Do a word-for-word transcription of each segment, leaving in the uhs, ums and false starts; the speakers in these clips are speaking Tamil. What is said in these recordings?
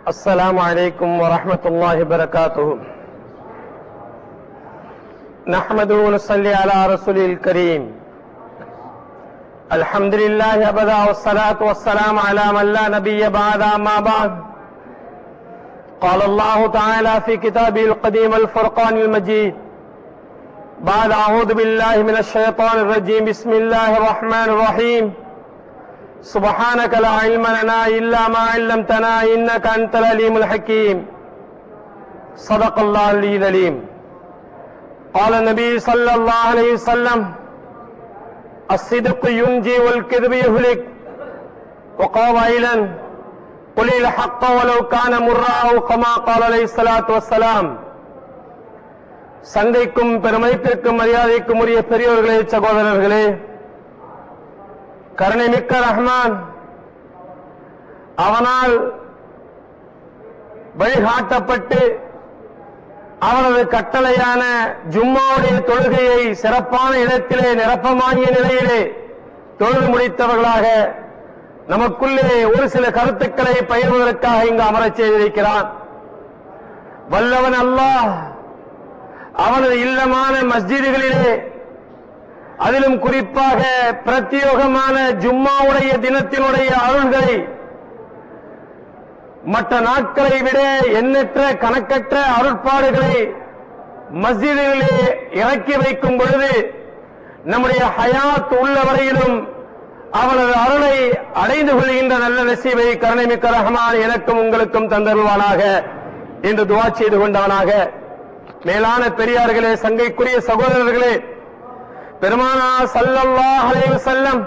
السلام عليكم ورحمة الله وبركاته. نحمده ونصلي على رسوله الكريم. الحمد لله أبدا والصلاة والسلام على من لا نبي بعد أما بعد. قال الله تعالى في كتابه القديم الفرقان المجيد بعد أعوذ بالله من الشيطان الرجيم بسم الله الرحمن الرحيم. سبحانك لا علم لنا إلا ما علمتنا إنك أنت العليم الحكيم. صدق الله العلي العليم. قال النبي صلى الله عليه وسلم الصدق ينجي والكذب يهلك. وقال أيضا قل الحق ولو كان مرا أو كما قال عليه الصلاة والسلام. சங்கைக்கும் பெருமைப்பிற்கும் மரியாதைக்கும் உரிய பெரியோர்களே, சகோதரர்களே, கருணைமிக்க ரஹ்மான் அவனால் வழிகாட்டப்பட்டு அவரது கட்டளையான ஜும்மாவுடைய தொழுகையை சிறப்பான இடத்திலே நிரப்பமாகிய நிலையிலே தொழுது முடித்தவர்களாக நமக்குள்ளே ஒரு சில கருத்துக்களை பகிர்வதற்காக இங்கு அமரச் செய்திருக்கிறான். வல்லவன் அல்லாஹ் அவனது இல்லமான மஸ்ஜிதுகளிலே, அதிலும் குறிப்பாக பிரத்யோகமான ஜும்மாவுடைய தினத்தினுடைய அருள்களை மற்ற நாட்களை விட எண்ணற்ற கணக்கற்ற அருட்பாடுகளை மஸ்ஜிதுகளிலே இறக்கி வைக்கும் பொழுது நம்முடைய ஹயாத் உள்ள வரையிலும் அவனது அருளை அடைந்து கொள்கின்ற நல்ல நசீபை கருணைமிக்க ரஹ்மான் எனக்கும் உங்களுக்கும் தந்தருள்வானாக என்று துஆ செய்து கொண்டவனாக, மேலான பெரியார்களே, சங்கைக்குரிய சகோதரர்களே, பெருமானா ஸல்லல்லாஹு அலைஹி வஸல்லம்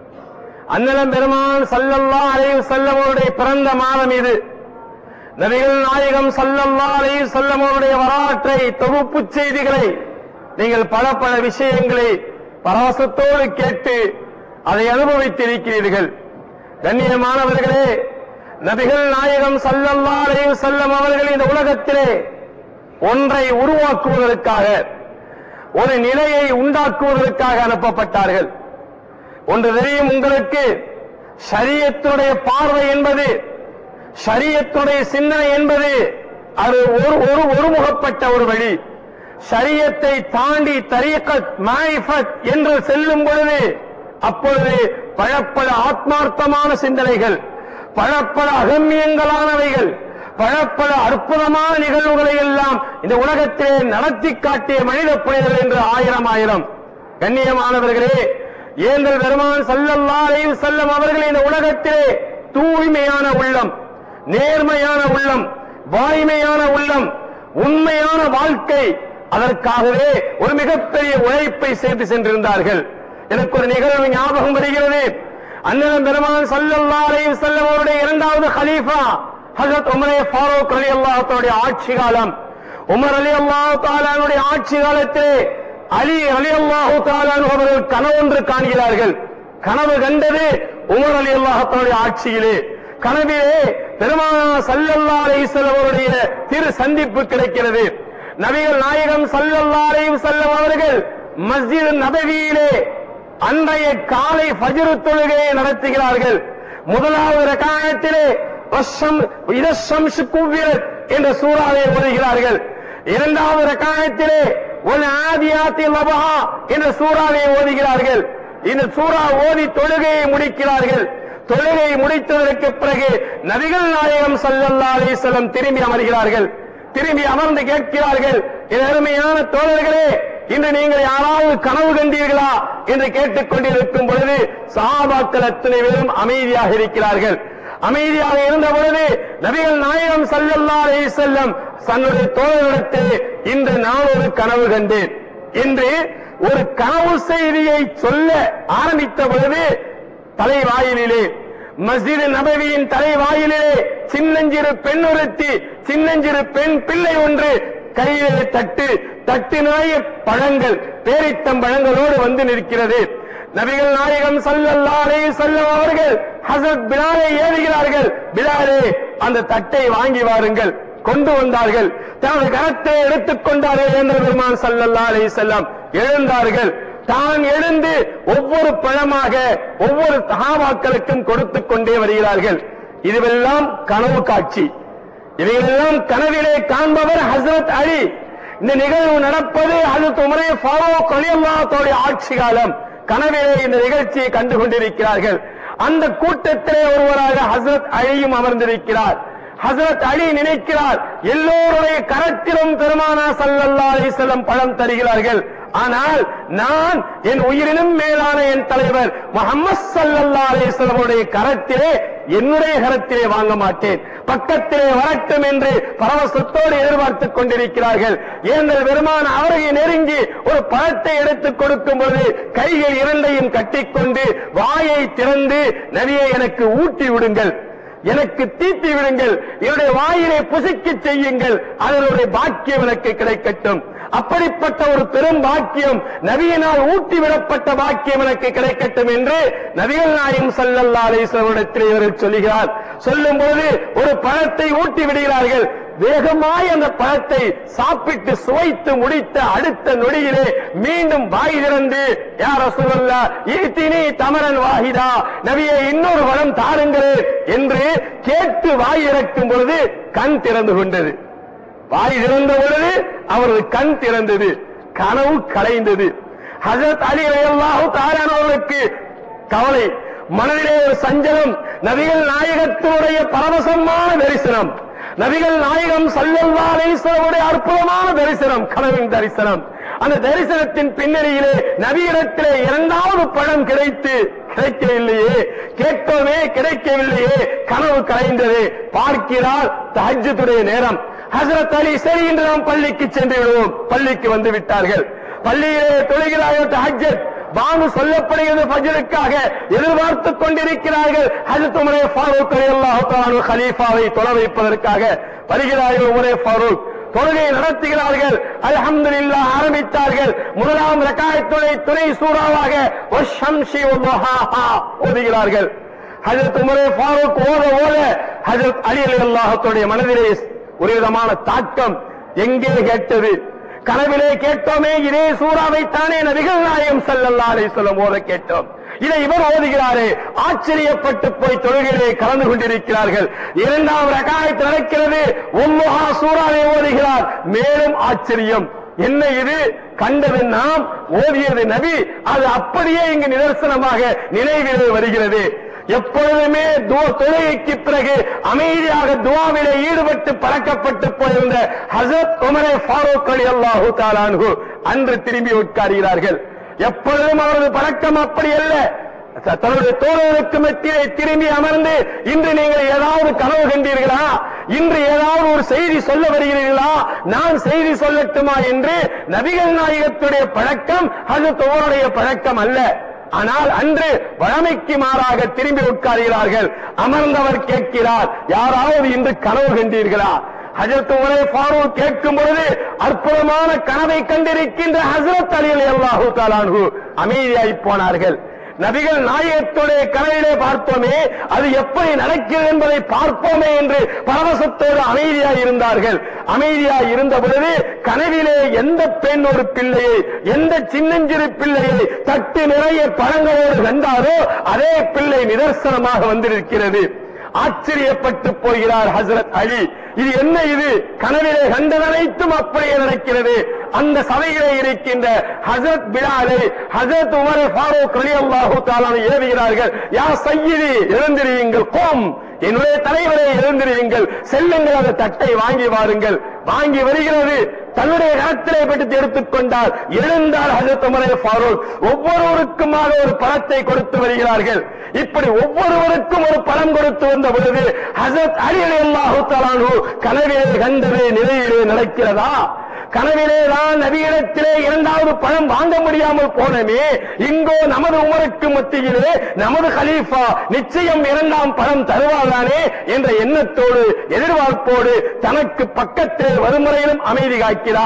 அன்னலம் பெருமான் ஸல்லல்லாஹு அலைஹி வஸல்லம் அவருடைய பிறந்த மாதம் இது. நபிகள் நாயகம் ஸல்லல்லாஹு அலைஹி வஸல்லம் அவருடைய வரலாற்றை, தொகுப்பு செய்திகளை நீங்கள் பல பல விஷயங்களை பரவசத்தோடு கேட்டு அதை அனுபவித்திருக்கிறீர்கள். கண்ணியமானவர்களே, நபிகள் நாயகம் ஸல்லல்லாஹு அலைஹி வஸல்லம் அவர்கள் இந்த உலகத்திலே ஒன்றை உருவாக்குவதற்காக, ஒரு நிலையை உண்டாக்குவதற்காக அனுப்பப்பட்டார்கள். ஒன்று தெரியும் உங்களுக்கு, ஷரியத்துடைய பார்வை என்பது, ஷரியத்துடைய சிந்தனை என்பது அது ஒரு ஒரு ஒருமுகப்பட்ட ஒரு வழி. ஷரியத்தை தாண்டி தரீகத் மாரிஃபத் என்று செல்லும் பொழுது அப்பொழுது பழப்பல ஆத்மார்த்தமான சிந்தனைகள், பழப்பல அகமியங்களானவைகள், பழப்பல அற்புதமான நிகழ்வுகளை எல்லாம் இந்த உலகத்திலே நடத்தி காட்டிய மனித புனிதர்கள் என்று ஆயிரம் ஆயிரம். கண்ணியமானவர்களே, ஏந்தல் பெருமான் ஸல்லல்லாஹு அலைஹி வஸல்லம் அவர்கள் இந்த உலகத்திலே தூய்மையான உள்ளம், நேர்மையான உள்ளம், வாய்மையான உள்ளம், உண்மையான வாழ்க்கை, அதற்காகவே ஒரு மிகப்பெரிய உழைப்பை செய்து சென்றிருந்தார்கள். எனக்கு ஒரு நிகழ்வு ஞாபகம் வருகிறது. அண்ணன் பெருமான் ஸல்லல்லாஹு அலைஹி வஸல்லம் அவருடைய இரண்டாவது கலீஃபா ஹஜ்ரத் உமர் ஃபாரூக் ரலியல்லாஹு தஆலா ஆட்சி காலம். உமர் ரலியல்லாஹு தஆலாவுடைய ஆட்சி காலத்திலே அலி ரலியல்லாஹு தஆலா அவர்கள் கனவொன்று காண்கிறார்கள். கனவு கண்டது உமர் ரலியல்லாஹு தஆலா ஆட்சியிலே. கனவிலே பெருமானார் ஸல்லல்லாஹு அலைஹி வஸல்லம் அவருடைய திரு சந்திப்பு கிடைக்கிறது. நபிகள் நாயகம் ஸல்லல்லாஹு அலைஹி வஸல்லம் அவர்கள் மஸ்ஜித் நபவியிலே அன்றைய காலை ஃபஜ்ர் தொழுகையை நடத்துகிறார்கள். முதலாவது ரக்காயத்திலே என்ற சூறாவை ஓதுகிறார்கள். இரண்டாவது ரக்காயத்திலே ஒரு ஆதியாத்தி லபஹா என்ற சூறாவை ஓதுகிறார்கள். இந்த சூறா ஓதி தொழுகையை முடிக்கிறார்கள். தொழுகையை முடித்ததற்கு பிறகு நபிகள் நாயகம் ஸல்லல்லாஹு அலைஹி வஸல்லம் திரும்பி அமர்கிறார்கள். திரும்பி அமர்ந்து கேட்கிறார்கள், என் அருமையான தோழர்களே, இன்று நீங்கள் யாராவது கனவு கண்டீர்களா என்று கேட்டுக் கொண்டிருக்கும் பொழுது சஹாபாக்கள் அத்தனை பேரும் அமைதியாக இருக்கிறார்கள். அமைதியாக இருந்த பொழுது நபிகள் நாயகம் ஸல்லல்லாஹு அலைஹி வஸல்லம் தன்னுடைய தோழர்களிடத்தில் இன்று நான் ஒரு கனவு கண்டேன் என்று ஒரு கனவு செய்தியை சொல்ல ஆரம்பித்த பொழுது தலைவாயிலே, மஸ்ஜித் நபவியின் தலைவாயிலே சின்னஞ்சிறு பெண் ஒருத்தி, சின்னஞ்சிறு பெண் பிள்ளை ஒன்று கையிலே தட்டு தட்டு நிறைய பழங்கள், பேரித்தம் பழங்களோடு வந்து நிற்கிறது. நபிகள் நாயகம் ஸல்லல்லாஹு அலைஹி வஸல்லம் அவர்கள் ஹஸரத் பிலாலை ஏவுகிறார்கள். பிலாலே, அந்த தட்டை வாங்கி வாருங்கள். கொண்டு வந்தார்கள். தனது கரத்தை எடுத்துக் கொண்டார்கள். என்ற பெருமான் ஸல்லல்லாஹு அலைஹி வஸல்லம் எழுந்தார்கள். தான் எழுந்து ஒவ்வொரு பழமாக ஒவ்வொரு சஹாபாக்களுக்கும் கொடுத்துக் கொண்டே வருகிறார்கள். இதுவெல்லாம் கனவு காட்சி. இவைகளெல்லாம் கனவிலே காண்பவர் ஹஸ்ரத் அலி. இந்த நிகழ்வு நடப்பது ஹஜ்ரத் உமர் ஃபாரூக் ரலியல்லாஹு தஆலா ஆட்சி காலம். கனவிலே இந்த நிகழ்ச்சியை கண்டு கொண்டிருக்கிறார்கள். அந்த கூட்டத்திலே ஒருவராக ஹஸ்ரத் அலியும் அமர்ந்திருக்கிறார். ஹஸ்ரத் அலி நினைக்கிறார், எல்லோருடைய கரத்திலும் பெருமானார் ஸல்லல்லாஹு அலைஹி வஸல்லம் பழம் தருகிறார்கள். ஆனால் நான் என் உயிரினும் மேலான என் தலைவர் முஹம்மது ஸல்லல்லாஹு அலைஹி வஸல்லம் உடைய கரத்திலே என்னுடைய கரத்திலே வாங்க மாட்டேன், பக்கத்திலே வரட்டும் என்று பரவசத்தோடு எதிர்பார்த்துக் கொண்டிருக்கிறார்கள். ஏங்கள் பெருமான அவரை நெருங்கி ஒரு பழத்தை எடுத்துக் கொடுக்கும் பொழுது கைகள் இரண்டையும் கட்டிக்கொண்டு வாயை திறந்து, நபியை எனக்கு ஊட்டி விடுங்கள், எனக்கு தீட்டி விடுங்கள், என்னுடைய வாயிலை புசிக்க செய்யுங்கள், அதனுடைய பாக்கியம் எனக்கு கிடைக்கட்டும். அப்படிப்பட்ட ஒரு பெரும் பாக்கியம், நபியினால் ஊட்டி விடப்பட்ட பாக்கியம் எனக்கு கிடைக்கட்டும் என்று நபிகள் நாயகம் ஸல்லல்லாஹு அலைஹி வஸல்லம் இவர்கள் சொல்லுகிறார். சொல்லும் போது ஒரு பழத்தை ஊட்டி விடுகிறார்கள். வேகமாய் அந்த பழத்தை சாப்பிட்டு சுவைத்து முடித்த அடுத்த நொடியிலே மீண்டும் வாய் திறந்து, யா ரசூலல்லாஹ் ஈதினி தமரன் வாஹிதா, நபியே இன்னொரு பழம் தாருங்களே என்று கேட்டு வாய் இறக்கும் பொழுது கண் திறந்து கொண்டது. வாய் திறந்த பொழுது அவரது கண் திறந்தது, கனவு கலைந்தது. ஹஜ்ரத் அலி ரலியல்லாஹு தஆலா அவர்களுக்கு கவலை, மனதிலே ஒரு சஞ்சலம். நபிகள் நாயகத்தினுடைய பரவசமான தரிசனம், நபிகள் நாயகம் ஸல்லல்லாஹு அலைஹி வஸல்லம் அற்புதமான தரிசனம், கனவின் தரிசனம். அந்த தரிசனத்தின் பின்னணியிலே நபியிடத்திலே இரண்டாவது பழம் கிடைத்து கிடைக்கவில்லையே, கேட்கவே கிடைக்கவில்லையே, கனவு கலைந்தது. பார்க்கிறார், தஹஜ்ஜுடைய நேரம். ஹஜ்ரத் அலி, சரி என்று நாம் பள்ளிக்கு சென்று விடுவோம். பள்ளிக்கு வந்து விட்டார்கள். பள்ளியிலே தொழுகிறார்கள், தஹஜ்ஜத் பாங்கு சொல்லப்படுகிறது, ஃபஜ்ருக்காக எதிர்பார்த்துக் கொண்டிருக்கிறார்கள். ஹஜ்ரத் உமர் ஃபாரூக் ரலியல்லாஹு தஆலா கலீஃபாவை தொழ வைப்பதற்காக வருகிறார்கள். உமர் ஃபாரூக் தொழுகை நடத்துகிறார்கள். அல்ஹம்துலில்லாஹ் ஆரம்பித்தார்கள். முதலாம் ரக்காயத்துடைய துணை சூறாவாக வஷம்ஷி வதுஹாஹா ஓதுகிறார்கள். ஹஜ்ரத் உமர் ஃபாரூக் ஓத ஓத ஹஜ்ரத் அலி ரலியல்லாஹு தஆலா மனதிலே ஒரு விதமான தாக்கம். எங்கே கேட்டது? கனவிலே கேட்டோமே, இதே சூறாவை தானே நபிகள் நாயகம் ஸல்லல்லாஹு அலைஹி வஸல்லம் ஓத கேட்டோம். இதை இவர் ஓதுகிறாரே, ஆச்சரியப்பட்டு போய் தொழுகையிலே கலந்து கொண்டிருக்கிறார்கள். இரண்டாம் ரகாயத் நடக்கிறது, உம்முஹா சூறாவை ஓதுகிறார். மேலும் ஆச்சரியம், என்ன இது? கண்டது நாம், ஓதியது நபி. அது அப்படியே இங்கு நிதர்சனமாக நினைவிலே வருகிறது. எப்பொழுதுமே தொழுகைக்கு பிறகு அமைதியாக துஆவிலே ஈடுபட்டு பழக்கப்பட்டு போயிருந்த ஹஜ்ரத் உமர் ஃபாரூக் ரலியல்லாஹு தஆலா அன்ஹு அன்று திரும்பி உட்கார்கிறார்கள். எப்பொழுதும் அவரது பழக்கம் அப்படி அல்ல. தன்னுடைய தோழருக்கு மத்தியிலே திரும்பி அமர்ந்து, இன்று நீங்கள் ஏதாவது கனவு கண்டீர்களா, இன்று ஏதாவது ஒரு செய்தி சொல்ல வருகிறீர்களா, நான் செய்தி சொல்லட்டுமா என்று நபிகள் நாயகத்துடைய பழக்கம் ஹஜ்ரத் உமருடைய பழக்கம் அல்ல. ஆனால் அன்று வழமைக்கு மாறாக திரும்பி உட்கார்கிறார்கள். அமர்ந்தவர் கேட்கிறார், யாராவது இன்று கனவு கண்டீர்களா? ஹஜ்ரத் உமர் ஃபாரூக் கேட்கும் பொழுது அற்புதமான கனவை கண்டிருக்கின்ற ஹஜ்ரத் அலி ரலியல்லாஹு தஆலா அன்ஹு அமைதியாய் போனார்கள். நபிகள் நாயகத்துடைய கனவிலே பார்த்தோமே, அது எப்படி நடக்கிறது என்பதை பார்ப்போமே என்று பரவசத்தோடு அமைதியாய் இருந்தார்கள். அமைதியாய் இருந்த பொழுது கனவிலே எந்த பெண் ஒரு பிள்ளையை, எந்த சின்னஞ்சிறு பிள்ளையை தட்டு நிறைய பழங்களோடு கண்டாரோ அதே பிள்ளை நிதர்சனமாக வந்திருக்கிறது. ஆச்சரியப்பட்டு போகிறார் ஹஜ்ரத் அலி. இது என்ன? இது கனவிலே கண்டதனைத்தும் அப்படியே நடக்கிறது. அந்த சபையிலே இருக்கின்ற ஹஜ்ரத் பிலாலை ஹஜ்ரத் உமர் ஃபாரூக் ரலியல்லாஹு தஆலா ஏவுகிறார்கள். யா சய்யிதி, எழுந்திரியுங்கள், கோம், என்னுடைய தலைவரை எழுந்திரியுங்கள், செல்லுங்கள், அந்த தட்டை வாங்கி வாருங்கள். வாங்கி வருகிறது. தன்னுடைய கரத்திலே பற்றி எடுத்துக் கொண்டார். எழுந்தார் ஹஜ்ரத் உமர் ஃபாரூக். ஒவ்வொருவருக்குமாக ஒரு பழத்தை கொடுத்து வருகிறார்கள். இப்படி ஒவ்வொருவருக்கும் ஒரு பழம் கொடுத்து வந்த பொழுது ஹஜ்ரத் அலி ரலியல்லாஹு தஆலா கனவிலே கண்டது நிலையிலே நடக்கிறதா? கனவிலேதான் நபியிடத்திலே இரண்டாவது பழம் வாங்க முடியாமல் போனமே, இங்கோ நமது உமருக்கு மத்தியிலே நமது கலீஃபா நிச்சயம் இரண்டாம் பழம் தருவாதானே என்ற எண்ணத்தோடு எதிர்பார்ப்போடு தனக்கு பக்கத்தில் வருமுறையிலும் அமைதி காக்கிறார்.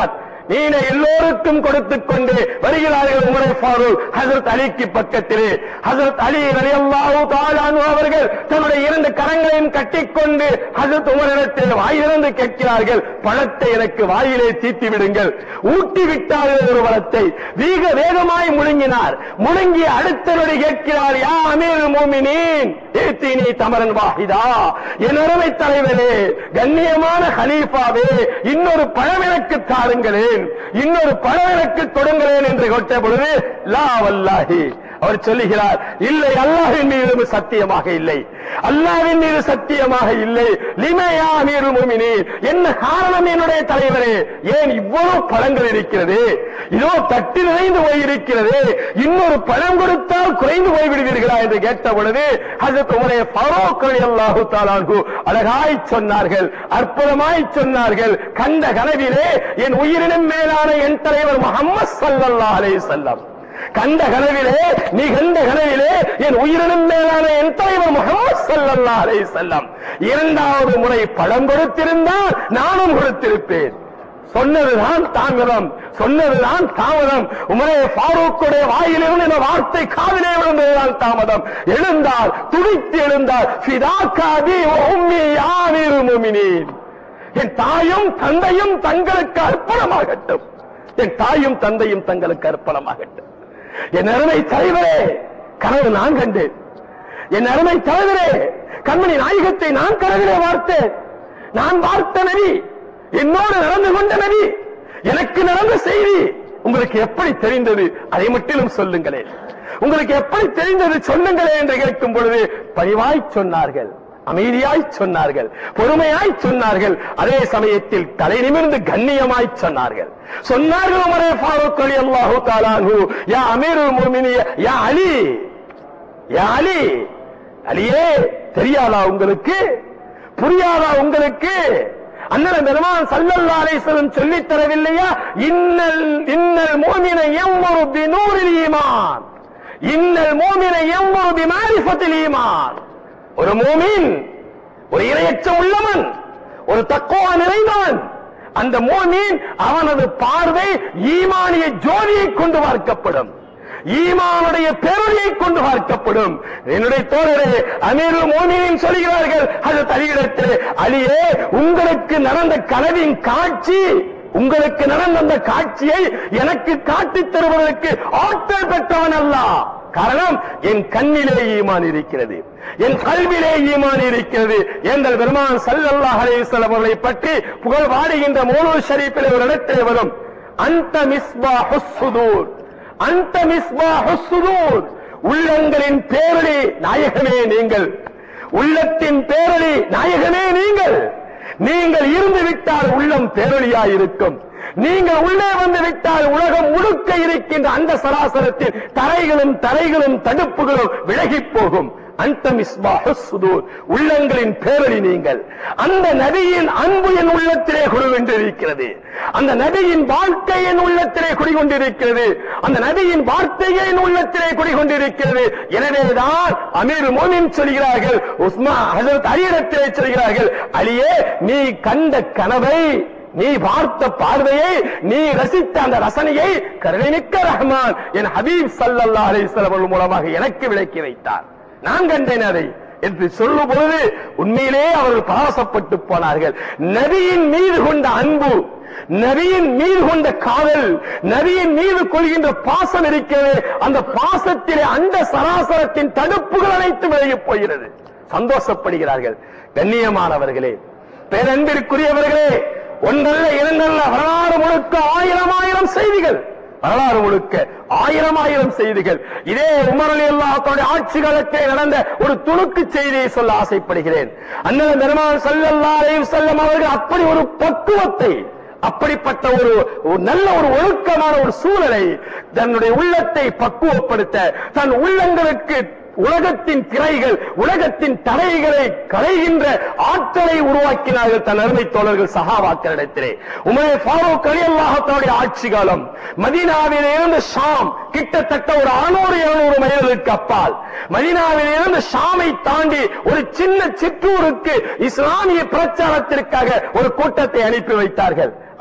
நீன எல்லோருக்கும் கொடுத்துக் கொண்டு வருகிறார்கள். உமரை ஃபாரூக் ஹஜ்ரத் அலிக்கு பக்கத்திலே. ஹஜ்ரத் அலி ரலியல்லாஹு தஆலா அன்ஹு அவர்கள் தன்னுடைய இரண்டு கரங்களையும் கட்டிக்கொண்டு ஹஜ்ரத் உமரிடத்தில் வாயிலிருந்து கேட்கிறார்கள், பழத்தை எனக்கு வாயிலே தீட்டி விடுங்கள். ஊட்டி விட்டார்கள் ஒரு பழத்தை. வேக வேகமாய் முழுங்கினார். முழுங்கி அடுத்த நொடி கேட்கிறார், யா அமீருல் முஃமினீன் ஏத்தீனி தமரன் வாஹிதா, என் அருமை தலைவரே, கண்ணியமான ஹலீஃபாவே, இன்னொரு பழம் எனக்கு தாருங்களேன், இன்னொரு பழம் எனக்கு கொடுங்களேன் என்று கேட்ட பொழுது, லா வல்லாஹி, அவர் சொல்லுகிறார், இல்லை, அல்லாஹ்வின் மீது சத்தியமாக இல்லை, அல்லாஹ்வின் மீது சத்தியமாக இல்லை. லிமையா அமீருல் முஃமினீன், என்ன காரணம் என்னுடைய தலைவரே, ஏன் இவ்வளவு பழங்கள் இருக்கிறது, இதோ தட்டி நிறைந்து போயிருக்கிறது, இன்னொரு பழம் கொடுத்தால் குறைந்து போய்விடுவீர்களா என்று கேட்ட பொழுது ஹஜ்ரத் உமர் ஃபாரூக் ரலியல்லாஹு தஆலா அன்ஹு அழகாய் சொன்னார்கள், அற்புதமாய் சொன்னார்கள், கண்ட கனவிலே என் உயிரினும் மேலான என் தலைவர் முஹம்மது ஸல்லல்லாஹு அலைஹி வஸல்லம், கண்ட கனவிலே, நீ கண்ட கனவிலே என் உயிரினும் மேலான என் தலைவர் முஹம்மது ஸல்லல்லாஹு அலைஹி வஸல்லம் இரண்டாவது முறை பழம் கொடுத்திருந்தால் நானும் கொடுத்திருப்பேன். சொன்னதுதான் தாமதம், சொன்னதுதான் தாமதம். உமரே ஃபாரூக்குடைய வாயிலிருந்து இந்த வார்த்தை காதிலே விழுந்ததுதான் தாமதம். எழுந்தார், துடித்து எழுந்தார். ஃபிதாக்கா அபீ வ உம்மி யா அமீருல் முஃமினீன், என் தாயும் தந்தையும் தங்களுக்கு அர்ப்பணமாகட்டும், என் தாயும் தந்தையும் தங்களுக்கு அர்ப்பணமாகட்டும். என் அருமை தலைவரே, கனவு நான் கண்டேன். என் அருமை தலைவரே, கண்மணி நாயகத்தை நான் கனவிலே பார்த்தேன். நான் பார்த்த நபி, என்னோடு நடந்து கொண்ட நபி, எனக்கு நடந்த செய்தி உங்களுக்கு எப்படி தெரிந்தது, அதை மட்டும் சொல்லுங்களேன். உங்களுக்கு எப்படி தெரிந்தது சொல்லுங்களேன் என்று கேட்கும் பொழுது பணிவாய் சொன்னார்கள், அமைதியாய் சொன்னார்கள், பொறுமையாய் சொன்னார்கள், அதே சமயத்தில் தலை நிமிர்ந்து கண்ணியமாய் சொன்னார்கள். சொன்னார்கள் உமரே ஃபாரூக் ரலியல்லாஹு தஆலா அன்ஹு, யா அமீருல் முஃமினீன் யா அலி, யா அலி, அலியே, தெரியாதா உங்களுக்கு, புரியாதா உங்களுக்கு, அண்ணன் பெருமான் ஸல்லல்லாஹு அலைஹி வஸல்லம் சொல்லித் தரவில்லையா, இன்னல் இன்னல் முஃமின யம்ரு பிநூரில் ஈமான், இன்னல் முஃமின யம்ரு பிமாரிஃபத்தில் ஈமான். ஒரு மூமின், ஒரு இறையச்சம் உள்ளவன், ஒரு தக்வா நிறைந்தவன், அந்த மூமின் அவனது பார்வை ஈமானிய ஜோதியை கொண்டு பார்க்கப்படும், ஈமானுடைய பெருமையை கொண்டு பார்க்கப்படும். என்னுடைய தோழரே அமீருல் முஃமினீன் சொல்கிறார்கள் ஹஜ்ரத் அலியிடத்தில், அலியே, உங்களுக்கு நடந்த கனவின் காட்சி, உங்களுக்கு நடந்த அந்த காட்சியை எனக்கு காட்டித் தருவதற்கு ஆற்றல் பெற்றவன் அல்லாஹ். காரணம், என் கண்ணிலே ஈமான் இருக்கிறது, என் கல்விலே ஈமான் இருக்கிறது. எங்கள் பெருமான் ஸல்லல்லாஹு அலைஹி வஸல்லம் அவர்களை பற்றி புகழ் பாடுகின்ற மௌலூத் ஷரீஃபிலே ஒரு இடத்திலே வரும், அன்த மிஸ்பாஹுஸ் சுதூர், அன்த மிஸ்பாஹுஸ் சுதூர், உள்ளங்களின் பேரொளி நாயகமே நீங்கள், உள்ளத்தின் பேரொளி நாயகமே நீங்கள். நீங்கள் இருந்து விட்டால் உள்ளம் பேரொளியாயிருக்கும், நீங்கள் உள்ளே வந்து விட்டால் உலகம் முழுக்க இருக்கின்ற அந்த சராசரத்தில் தரைகளும் தரைகளும் தடுப்புகளும் விலகி போகும். அந்த மிஸ்பாஹுஸ் சுதூர், உள்ளங்களின் பேரொளி நீங்கள். அந்த நபியின் அன்பு என் உள்ளத்திலே குடிகொண்டிருக்கிறது, அந்த நபியின் வாழ்க்கை என் உள்ளத்திலே குடிகொண்டிருக்கிறது, அந்த நபியின் வார்த்தையை என் உள்ளத்திலே குடிகொண்டிருக்கிறது. எனவேதான் அமீருல் முஃமினீன் சொல்கிறார்கள், உஸ்மான் ஹஜ்ரத் அலியிடத்திலே சொல்கிறார்கள், அலியே, நீ கண்ட கனவை, நீ பார்த்த பார்வையை, நீ ரசித்த அந்த ரசனையை கருணைமிக்க ரஹ்மான் என் ஹபீப் ஸல்லல்லாஹு அலைஹி வஸல்லம் மூலமாக எனக்கு விளக்கி வைத்தார், நான் கண்டேன் அதை என்று சொல்லும் பொழுது உண்மையிலே அவர்கள் பரவசப்பட்டு போனார்கள். நபியின் மீது கொண்ட அன்பு, நபியின் மீது கொண்ட காதல், நபியின் மீது கொள்கின்ற பாசம் இருக்கிறது, அந்த பாசத்திலே அந்த சராசரத்தின் தடுப்புகள் அனைத்து விலகி போகிறது. சந்தோஷப்படுகிறார்கள். கண்ணியமானவர்களே, பேரன்பிற்குரியவர்களே, ஒன்றல்ல இரண்டல்ல, வரலாறு முழுக்க ஆயிரம் ஆயிரம் செய்திகள், வரலாறு முழுக்க ஆயிரம் ஆயிரம் செய்திகள். இதே உமர் ரலியல்லாஹு தஆலா ஆட்சி காலத்தில் நடந்த ஒரு துணுக்கு செய்தியை சொல்ல ஆசைப்படுகிறேன். அண்ணன் பெருமான் ஸல்லல்லாஹு அலைஹி வஸல்லம் அவர்கள் அப்படி ஒரு பக்குவத்தை, அப்படிப்பட்ட ஒரு நல்ல ஒரு ஒழுக்கமான ஒரு சூழலை, தன்னுடைய உள்ளத்தை பக்குவப்படுத்த, தன் உள்ளங்களுக்கு உலகத்தின் திரைகள், உலகத்தின் தடைகளை களைகின்ற ஆற்றலை உருவாக்கினார்கள் தன் அருமை தோழர்கள் சஹாபாக்களிடத்திலே. உமர் ஃபாரூக் ரலியல்லாஹு தஆலா ஆட்சி காலம், மதீனாவில் இருந்து ஷாம் கிட்டத்தட்ட ஒரு அறுநூறு இருநூறு மைல்களுக்கு அப்பால், மதீனாவில் இருந்து ஷாமை தாண்டி ஒரு சின்ன சிற்றூருக்கு இஸ்லாமிய பிரச்சாரத்திற்காக ஒரு கூட்டத்தை அனுப்பி வைத்தார்கள்.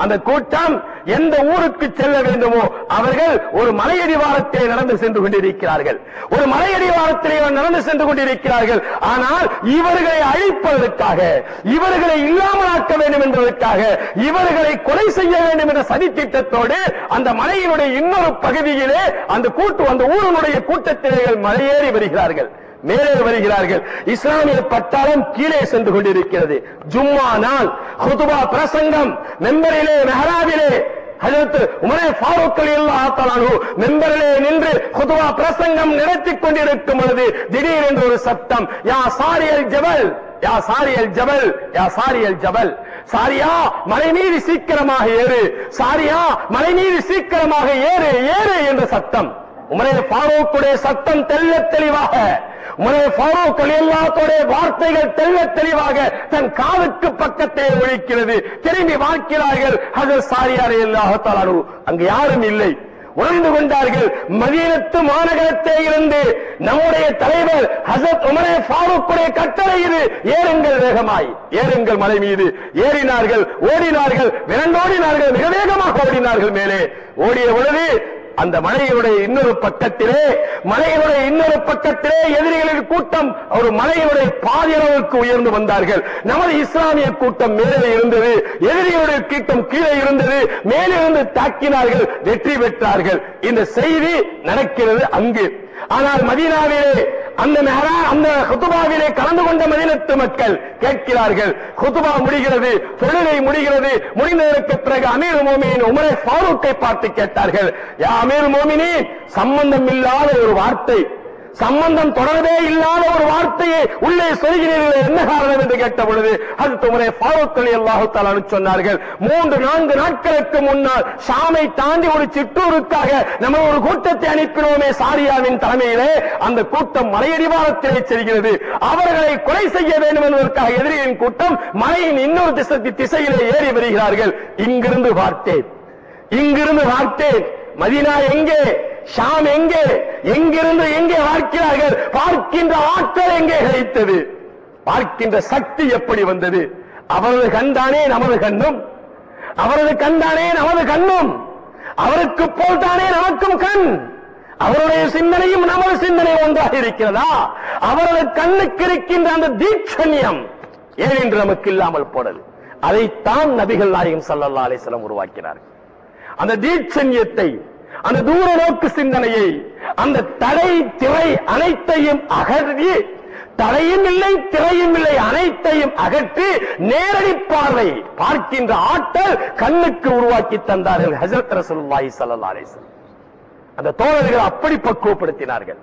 அந்த கூட்டம் எந்த ஊருக்கு செல்ல வேண்டுமோ அவர்கள் ஒரு மலையடிவாரத்திலே நடந்து சென்று கொண்டிருக்கிறார்கள். ஒரு மலையடிவாரத்திலே நடந்து சென்று கொண்டிருக்கிறார்கள். ஆனால் இவர்களை அழிப்பதற்காக, இவர்களை இல்லாமலாக்க வேண்டும் என்பதற்காக, இவர்களை கொலை செய்ய வேண்டும் என்ற சதித்திட்டத்தோடு அந்த மலையினுடைய இன்னொரு பகுதியிலே அந்த கூட்டு அந்த ஊருடைய கூட்டத்திலே மலையேறி வருகிறார்கள், மேலே வருகிறார்கள். இஸ்லாமிய பட்டாளம் கீழே சென்று கொண்டிருக்கிறது. ஜும்மா நாள் குதுபா பிரசங்கம் மெம்பரிலே மெஹராபிலே ஹஜரத் உமரே ஃபாரூக் ரலியல்லாஹு தஆலா அன்ஹு மெம்பரிலே நின்று குதுபா பிரசங்கம் நடத்திக் கொண்டிருக்கும் பொழுது திடீரென்று ஒரு சத்தம், யா சாரியல் ஜபல், யா சாரியல் ஜபல், யா சாரியல் ஜபல், சாரியா மலை மீது சீக்கிரமாக ஏறு, சாரியா மலை மீது சீக்கிரமாக ஏறு ஏறு என்ற சத்தம். உமரே ஃபாரூக்குடைய சத்தம் தெல்ல தெளிவாக, உமரே ஃபாரூக் ரலியல்லாஹு தஆலா வார்த்தைகள் தெல்ல தெளிவாக தன் காதுக்கு பக்கத்தை ஒலிக்கிறது. திரும்பி பார்க்கிறார்கள், ஹஜ்ரத் சாரியா ரலியல்லாஹு தஆலா அங்கு யாரும் இல்லை. உணர்ந்து கொண்டார்கள், மதீனத்து மாநகரத்தை இருந்து நம்முடைய தலைவர் ஹஜ்ரத் உமரே ஃபாரூக்குடைய கட்டளை இது, ஏறுங்கள் வேகமாய், ஏறுங்கள் மலை மீது. ஏறினார்கள், ஓடினார்கள், விரண்டோடினார்கள், மிக வேகமாக ஓடினார்கள். மேலே ஓடிய பொழுது அந்த மலையுடைய இன்னொரு பக்கத்திலே மலையுடைய இன்னொரு பக்கத்திலே எதிரிகளின் கூட்டம் ஒரு மலையுடைய பாதி அளவுக்கு உயர்ந்து வந்தார்கள். நமது இஸ்லாமிய கூட்டம் மேலே இருந்தது, எதிரிகளுடைய கூட்டம் கீழே இருந்தது. மேலே இருந்து தாக்கினார்கள், வெற்றி பெற்றார்கள். இந்த செய்தி நடக்கிறது அங்கு. ஆனால் மதீனாவிலே அந்த மெஹரா அந்த குதுபாவிலே கலந்து கொண்ட மதீனத்து மக்கள் கேட்கிறார்கள். குதுபா முடிகிறது, தொழுகை முடிகிறது. முடிந்ததற்கு பிறகு அமீர் மோமினின் உமரே ஃபாரூக்கை பார்த்து கேட்டார்கள், யா அமீர் மோமினின், சம்பந்தம் இல்லாத ஒரு வார்த்தை, சம்பந்தம் தொடர்பே இல்லாத ஒரு வார்த்தையை உள்ளே சொல்கிறீர்கள், என்ன காரணம் என்று கேட்ட பொழுது ஹஜ்ரத் உமரே ஃபாரூக் ரலியல்லாஹு தஆலா சொன்னார்கள், மூன்று நான்கு நாட்களுக்கு முன்னால் ஷாமை தாண்டி ஒரு சிற்றூருக்காக நம்ம ஒரு கூட்டத்தை அனுப்பினோமே சாரியாவின் தலைமையிலே, அந்த கூட்டம் மலையடிவாரத்திலே செல்கிறது. அவர்களை கொலை செய்ய வேண்டும் என்பதற்காக எதிரியின் கூட்டம் மலையின் இன்னொரு திசை திசையிலே ஏறி வருகிறார்கள். இங்கிருந்து பார்த்தேன், இங்கிருந்து பார்த்தேன், மதீனா எங்கே, ஷாம் எங்கே, எங்கிருந்து எங்கே பார்க்கிறார்கள், பார்க்கின்ற ஆற்றல் எங்கே கிடைத்தது, பார்க்கின்ற சக்தி எப்படி வந்தது. அவரது கண்தானே நமது கண்ணும், அவரது கண்தானே நமது கண்ணும், அவருக்கு போல்தானே நமக்கும் கண், அவருடைய சிந்தனையும் நமது சிந்தனை ஒன்றாக இருக்கிறதா? அவரது கண்ணுக்கு இருக்கின்ற அந்த தீட்சண்யம் ஏன் என்று நமக்கு இல்லாமல் போனது? அதைத்தான் நபிகள் நாயகம் ஸல்லல்லாஹு அலைஹி வஸல்லம் உருவாக்கினார்கள். அந்த தீட்சண்யத்தை, அந்த தூர நோக்கு சிந்தனையை, அந்த தடை திரை அனைத்தையும் அகற்றி, தடையும் இல்லை திரையும் இல்லை அனைத்தையும் அகற்றி நேரடி பார்வை பார்க்கின்ற ஆற்றல் கண்ணுக்கு உருவாக்கி தந்தார்கள் ஹஜ்ரத் ரசூலுல்லாஹி ஸல்லல்லாஹு அலைஹி வஸல்லம். அந்த தோழர்கள் அப்படி பக்குவப்படுத்தினார்கள்.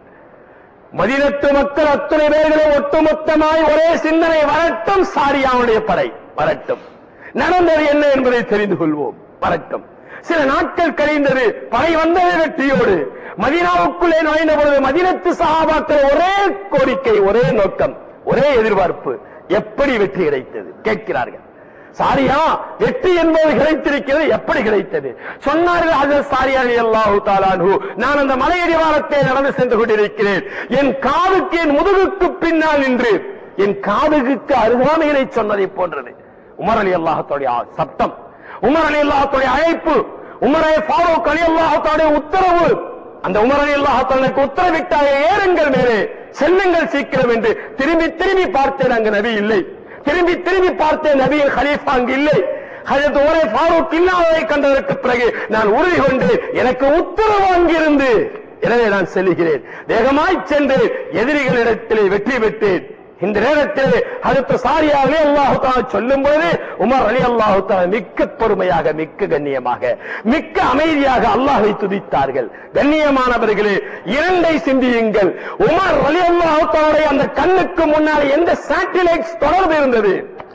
மதீனத்து மக்கள் அத்தனை பேர்களும் ஒட்டுமொத்தமாய் ஒரே சிந்தனை, வரட்டும் சாரியாவுடைய படை வரட்டும், நடந்தது என்ன என்பதை தெரிந்து கொள்வோம், வரட்டும். சில நாட்கள் கழிந்தது, படை வந்தது வெற்றியோடு. மதீனாவுக்குள்ளே நுழைந்த பொழுது மதீனத்து சஹாபாக்கள் ஒரே கோரிக்கை, ஒரே நோக்கம், ஒரே எதிர்பார்ப்பு, எப்படி வெற்றி கிடைத்தது கேட்கிறார்கள். சாரியா வெற்றி என்பது கிடைத்திருக்கிறது, எப்படி கிடைத்தது சொன்னார்கள். ஹஜ்ரத் சாரியா ரலியல்லாஹு தஆலா அன்ஹு, நான் அந்த மலையடிவாரத்தை நடந்து சென்று கொண்டிருக்கிறேன், என் காதுக்கு என் முதுகுக்கு பின்னால் நின்று என் காதுக்கு அருகாமையிலே சொன்னதை போன்றது உமர் ரலியல்லாஹு தஆலா சப்தம், உமர் ரலியல்லாஹு தஆலா அழைப்பு, உமரே ஃபாரூக் ரலியல்லாஹு தஆலா உத்தரவு. அந்த உமர் ரலியல்லாஹு தஆலா உத்தரவிட்டாயே, ஏறுங்கள் மேலே, செல்லுங்கள் சீக்கிரம் என்று. திரும்பி திரும்பி பார்த்தேன், அங்கு நபி இல்லை. திரும்பி திரும்பி பார்த்தேன், நபியின் கலீஃபா அங்கு இல்லை. ஹஜ்ரத் உமரே ஃபாரூக் இல்லாததை கண்டதற்கு பிறகு நான் உறுதி கொண்டு எனக்கு உத்தரவு அங்கிருந்து, எனவே நான் செல்கிறேன். வேகமாய் சென்று எதிரிகளிடத்திலே வெற்றி பெற்றேன். இந்த நேரத்தில் ஹஜ்ரத் சாரியா ரலியல்லாஹு தஆலா சொல்லும் போது உமர் ரலியல்லாஹு தஆலா மிக்க பொறுமையாக, மிக்க கண்ணியமாக, மிக்க அமைதியாக அல்லாஹ்வை துதித்தார்கள். கண்ணியமானவர்களே, இரண்டை சிந்தியுங்கள். உமர் ரலியல்லாஹு தஆலா அந்த கண்ணுக்கு முன்னால் எந்த சேட்டலைட் தொடர்பு இருந்தது?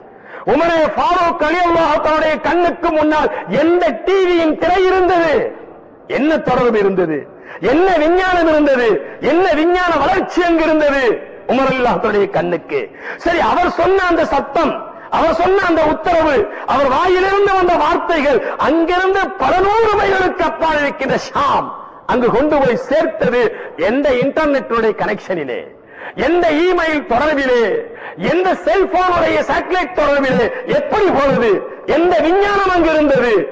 உமரே ஃபாரூக் ரலியல்லாஹு தஆலா கண்ணுக்கு முன்னால் எந்த டிவியின் திரை இருந்தது? என்ன தொடர்பு இருந்தது? என்ன விஞ்ஞானம் இருந்தது? என்ன விஞ்ஞான வளர்ச்சி அங்கு இருந்தது உமர் ரலியல்லாஹு தஆலா கண்ணுக்கு? சரி, அவர் சொன்ன அந்த சத்தம், அவர் சொன்ன அந்த உத்தரவு, அவர் வாயிலிருந்து வந்த வார்த்தைகள் அங்கிருந்து பல நூறு மைல்களுக்கு அப்பால் இருக்கின்ற ஷாம் அங்கு கொண்டு போய் சேர்த்தது எந்த இன்டர்நெட்டுடைய கனெக்ஷனிலே, எந்த இமெயில் தொடர்பிலே, எந்த செல்போனுடைய சேட்டலைட் தொடர்பிலே எப்படி போனது? எந்த விஞ்ஞானம் அங்கு இருந்தது?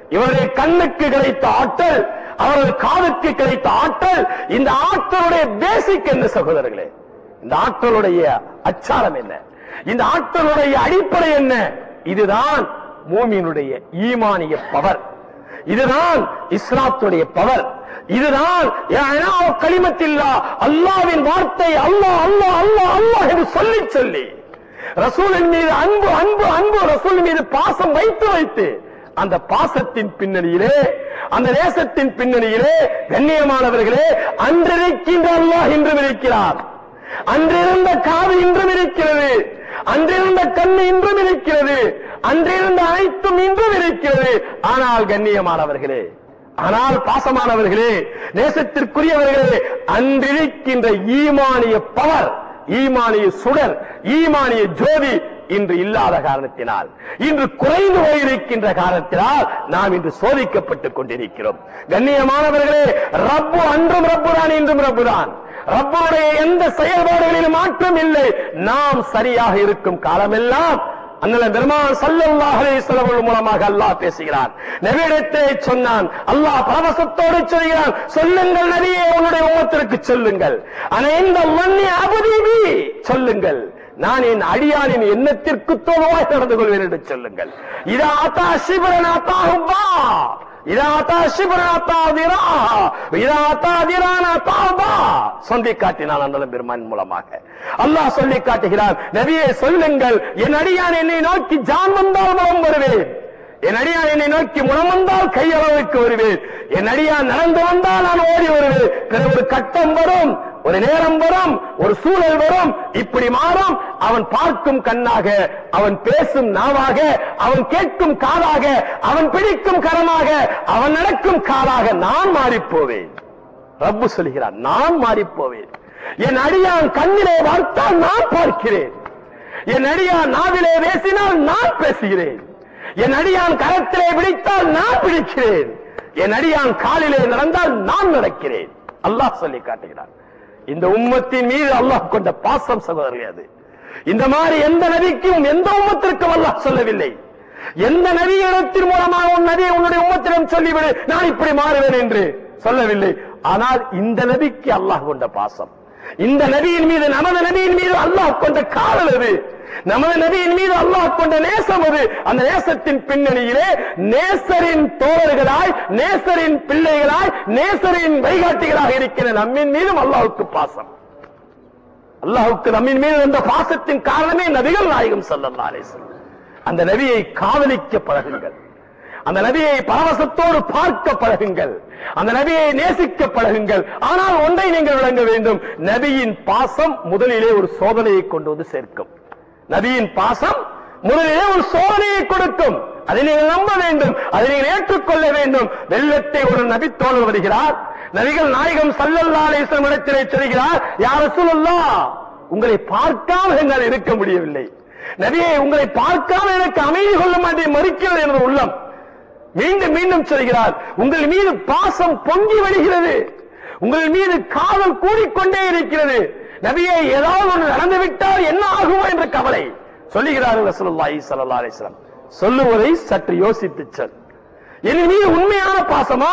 இவருடைய கண்ணுக்கு கிடைத்த ஆற்றல், அவரது காதுக்கு கிடைத்த ஆற்றல், இந்த ஆற்றலுடைய பேசிக் என்ன சகோதரர்களே? இந்த ஆற்றலுடைய அச்சாரம் என்ன? இந்த ஆற்றலுடைய அடிப்படை என்ன? இதுதான் மூமினுடைய ஈமானிய பவர், இதுதான் இஸ்லாத்துடைய பவர், இதுதான் கலிமத்தில்லா அல்லாஹ்வின் வார்த்தை. அல்லாஹ் அல்லாஹ் அல்லாஹ் அல்லாஹ் என்று சொல்லி சொல்லி ரசூலின் மீது அன்பு அன்பு அன்பு ரசூல் மீது பாசம் வைத்து வைத்து அந்த பாசத்தின் பின்னணியிலே, அந்த நேசத்தின் பின்னணியிலே கண்ணியமானவர்களே, அன்றிருக்கின்ற அல்லாஹ் இன்றும் இருக்கிறார், அன்றிருந்த காது இன்றும் இருக்கிறது, அன்றிருந்த கண்ணு இன்றும் இருக்கிறது, அன்றிருந்த அனைத்தும் இன்றும் இருக்கிறது. ஆனால் கண்ணியமானவர்களே, ஆனால் பாசமானவர்களே, நேசத்திற்குரியவர்களே, அன்றிருக்கின்ற ஈமானிய பவர், ஈமானிய சுடர், ஈமானிய ஜோதி இன்று இல்லாத காரணத்தினால், இன்று குறைந்து போயிருக்கின்ற காரணத்தினால் நாம் இன்று சோதிக்கப்பட்டுக் கொண்டிருக்கிறோம். கண்ணியமானவர்களே, ரப்பு அன்றும் ரப்புதான், இன்றும் ரப்புதான். ரப்புடைய எந்த செயல்பாடுகளிலும் மாற்றம் இல்லை. நாம் சரியாக இருக்கும் காலமெல்லாம் அண்ணல் பெருமான் ஸல்லல்லாஹு அலைஹி வஸல்லம் மூலமாக அல்லாஹ் பேசுகிறான். நபியிடத்தை சொன்னான், அல்லாஹ் பரவசத்தோடு சொல்கிறான், சொல்லுங்கள் நபியே, உன்னுடைய உம்மத்திற்கு சொல்லுங்கள், அனைந்த மன்னி அபதீபி, சொல்லுங்கள், நான் என் அடியானின் எண்ணத்திற்கு தோவாய் நடந்து கொள்வேன் என்று சொல்லுங்கள். இதா அத்தா ஷிப்ரன் அத்தாஹுபா, இதா அத்தா ஷிப்ரன் அத்தாதிரா, இதா அத்தாதிரானா தாபா சொல்லி காட்டினான் அண்ணல் பெருமான் மூலமாக. அல்லாஹ் சொல்லி காட்டுகிறான், நபியே சொல்லுங்கள், என் அடியான் என்னை நோக்கி ஜான் வந்தால் மனம் வருவேன், என் அடியான் என்னை நோக்கி முனம் வந்தால் கையளவுக்கு வருவேன், என் அடியான் நடந்து வந்தால் நான் ஓடி வருவேன். பிறகு ஒரு கட்டம் வரும், ஒரு நேரம் வரும், ஒரு சூழல் வரும், இப்படி மாறும். அவன் பார்க்கும் கண்ணாக, அவன் பேசும் நாவாக, அவன் கேட்கும் காதாக, அவன் பிடிக்கும் கரமாக, அவன் நடக்கும் காலாக நான் மாறிப்போவேன். ரப்பு சொல்கிறான், நான் மாறிப்போவேன். என் அடியான் கண்ணிலே பார்த்தால் நான் பார்க்கிறேன், என் அடியான் நாவிலே பேசினால் நான் பேசுகிறேன், என் அடியான் கரத்திலே பிடித்தால் நான் பிடிக்கிறேன், என் அடியான் காலிலே நடந்தால் நான் நடக்கிறேன். அல்லாஹ் சொல்லி காட்டுகிறான். இந்த உம்மத்தின் மீது அல்லாஹ் கொண்ட பாசம் சகோதரர்களே, அது இந்த மாதிரி எந்த நபிக்கும் எந்த உம்மத்திற்கும் அல்லாஹ் சொல்லவில்லை. எந்த நபியிடத்தின் மூலமாக உன் நபியை உன்னுடைய உம்மத்திடம் சொல்லிவிடு, நான் இப்படி மாறுவேன் என்று சொல்லவில்லை. ஆனால் இந்த நபிக்கு அல்லாஹ் கொண்ட பாசம், இந்த நபியின் மீது, நமது நபியின் மீது அல்லாஹ் கொண்ட காதல் அது, நமது நபியின் மீது அல்லாஹ் கொண்ட நேசம் அது. அந்த நேசத்தின் பின்னணியிலே நேசரின் தோழர்களாய், நேசரின் பிள்ளைகளாய், நேசரின் வழிகாட்டிகளாக இருக்கிற நம்மின் மீதும் அல்லாஹ்வுக்கு பாசம். அல்லாஹ்வுக்கு நம்மின் மீது அந்த பாசத்தின் காரணமே நபிகள் நாயகம் ஸல்லல்லாஹு அலைஹி வஸல்லம். அந்த நபியை காதலிக்க பழகுங்கள், அந்த நபியை பரவசத்தோடு பார்க்க பழகுங்கள், அந்த நபியை நேசிக்க பழகுங்கள். ஆனால் ஒன்றை நீங்கள் விளங்க வேண்டும், நபியின் பாசம் முதலிலே ஒரு சோதனையை கொண்டு வந்து சேர்க்கும். நபியின் பாசம் முதலிலே ஒரு சோதனையை கொடுக்கும். அதை நீங்கள் நம்ப வேண்டும், அதை நீங்கள் ஏற்றுக்கொள்ள வேண்டும். வெள்ளத்தை ஒரு நபி தோழர் வருகிறார், நபிகள் நாயகம் ஸல்லல்லாஹு அலைஹி வஸல்லம் இடத்திலே சொல்கிறார், யா ரசூலல்லாஹ், உங்களை பார்க்காம என்னால் இருக்க முடியவில்லை, நபியே உங்களை பார்க்காம எனக்கு அமைதி கொள்ள மாட்டேன், மறுக்கிறது என்ற உள்ளம். மீண்டும் மீண்டும் சொல்கிறார், உங்கள் மீது பாசம் பொங்கி வருகிறது, உங்கள் மீது காதல் கூடிக்கொண்டே இருக்கிறது, நபியே ஏதாவது ஒன்று நடந்துவிட்டால் என்ன ஆகுமோ என்ற கவலை. சொல்லுகிறார்கள் ரசூலுல்லாஹி ஸல்லல்லாஹு அலைஹி வஸல்லம், சொல்லுவதை சற்று யோசித்து சொல். என் மீது உண்மையான பாசமா,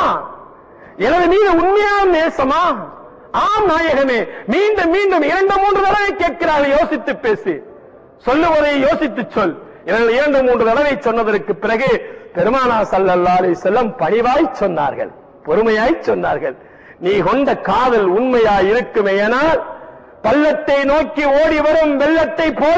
எனது மீது உண்மையான நேசமா? ஆம் நாயகமே. மீண்டும் மீண்டும் இரண்டு மூன்று தடவை கேட்கிறார்கள், யோசித்து பேசு, சொல்லுவதை யோசித்து சொல். இரண்டு மூன்று தடவை சொன்னதற்கு பிறகு பெருமானார் ஸல்லல்லாஹு அலைஹி வஸல்லம் பணிவாய் சொன்னார்கள், பொறுமையாய் சொன்னார்கள், நீ கொண்ட காதல் உண்மையாய் இருக்குமேயானால் பள்ளத்தை நோக்கி ஓடி வரும் வெள்ளத்தை போல,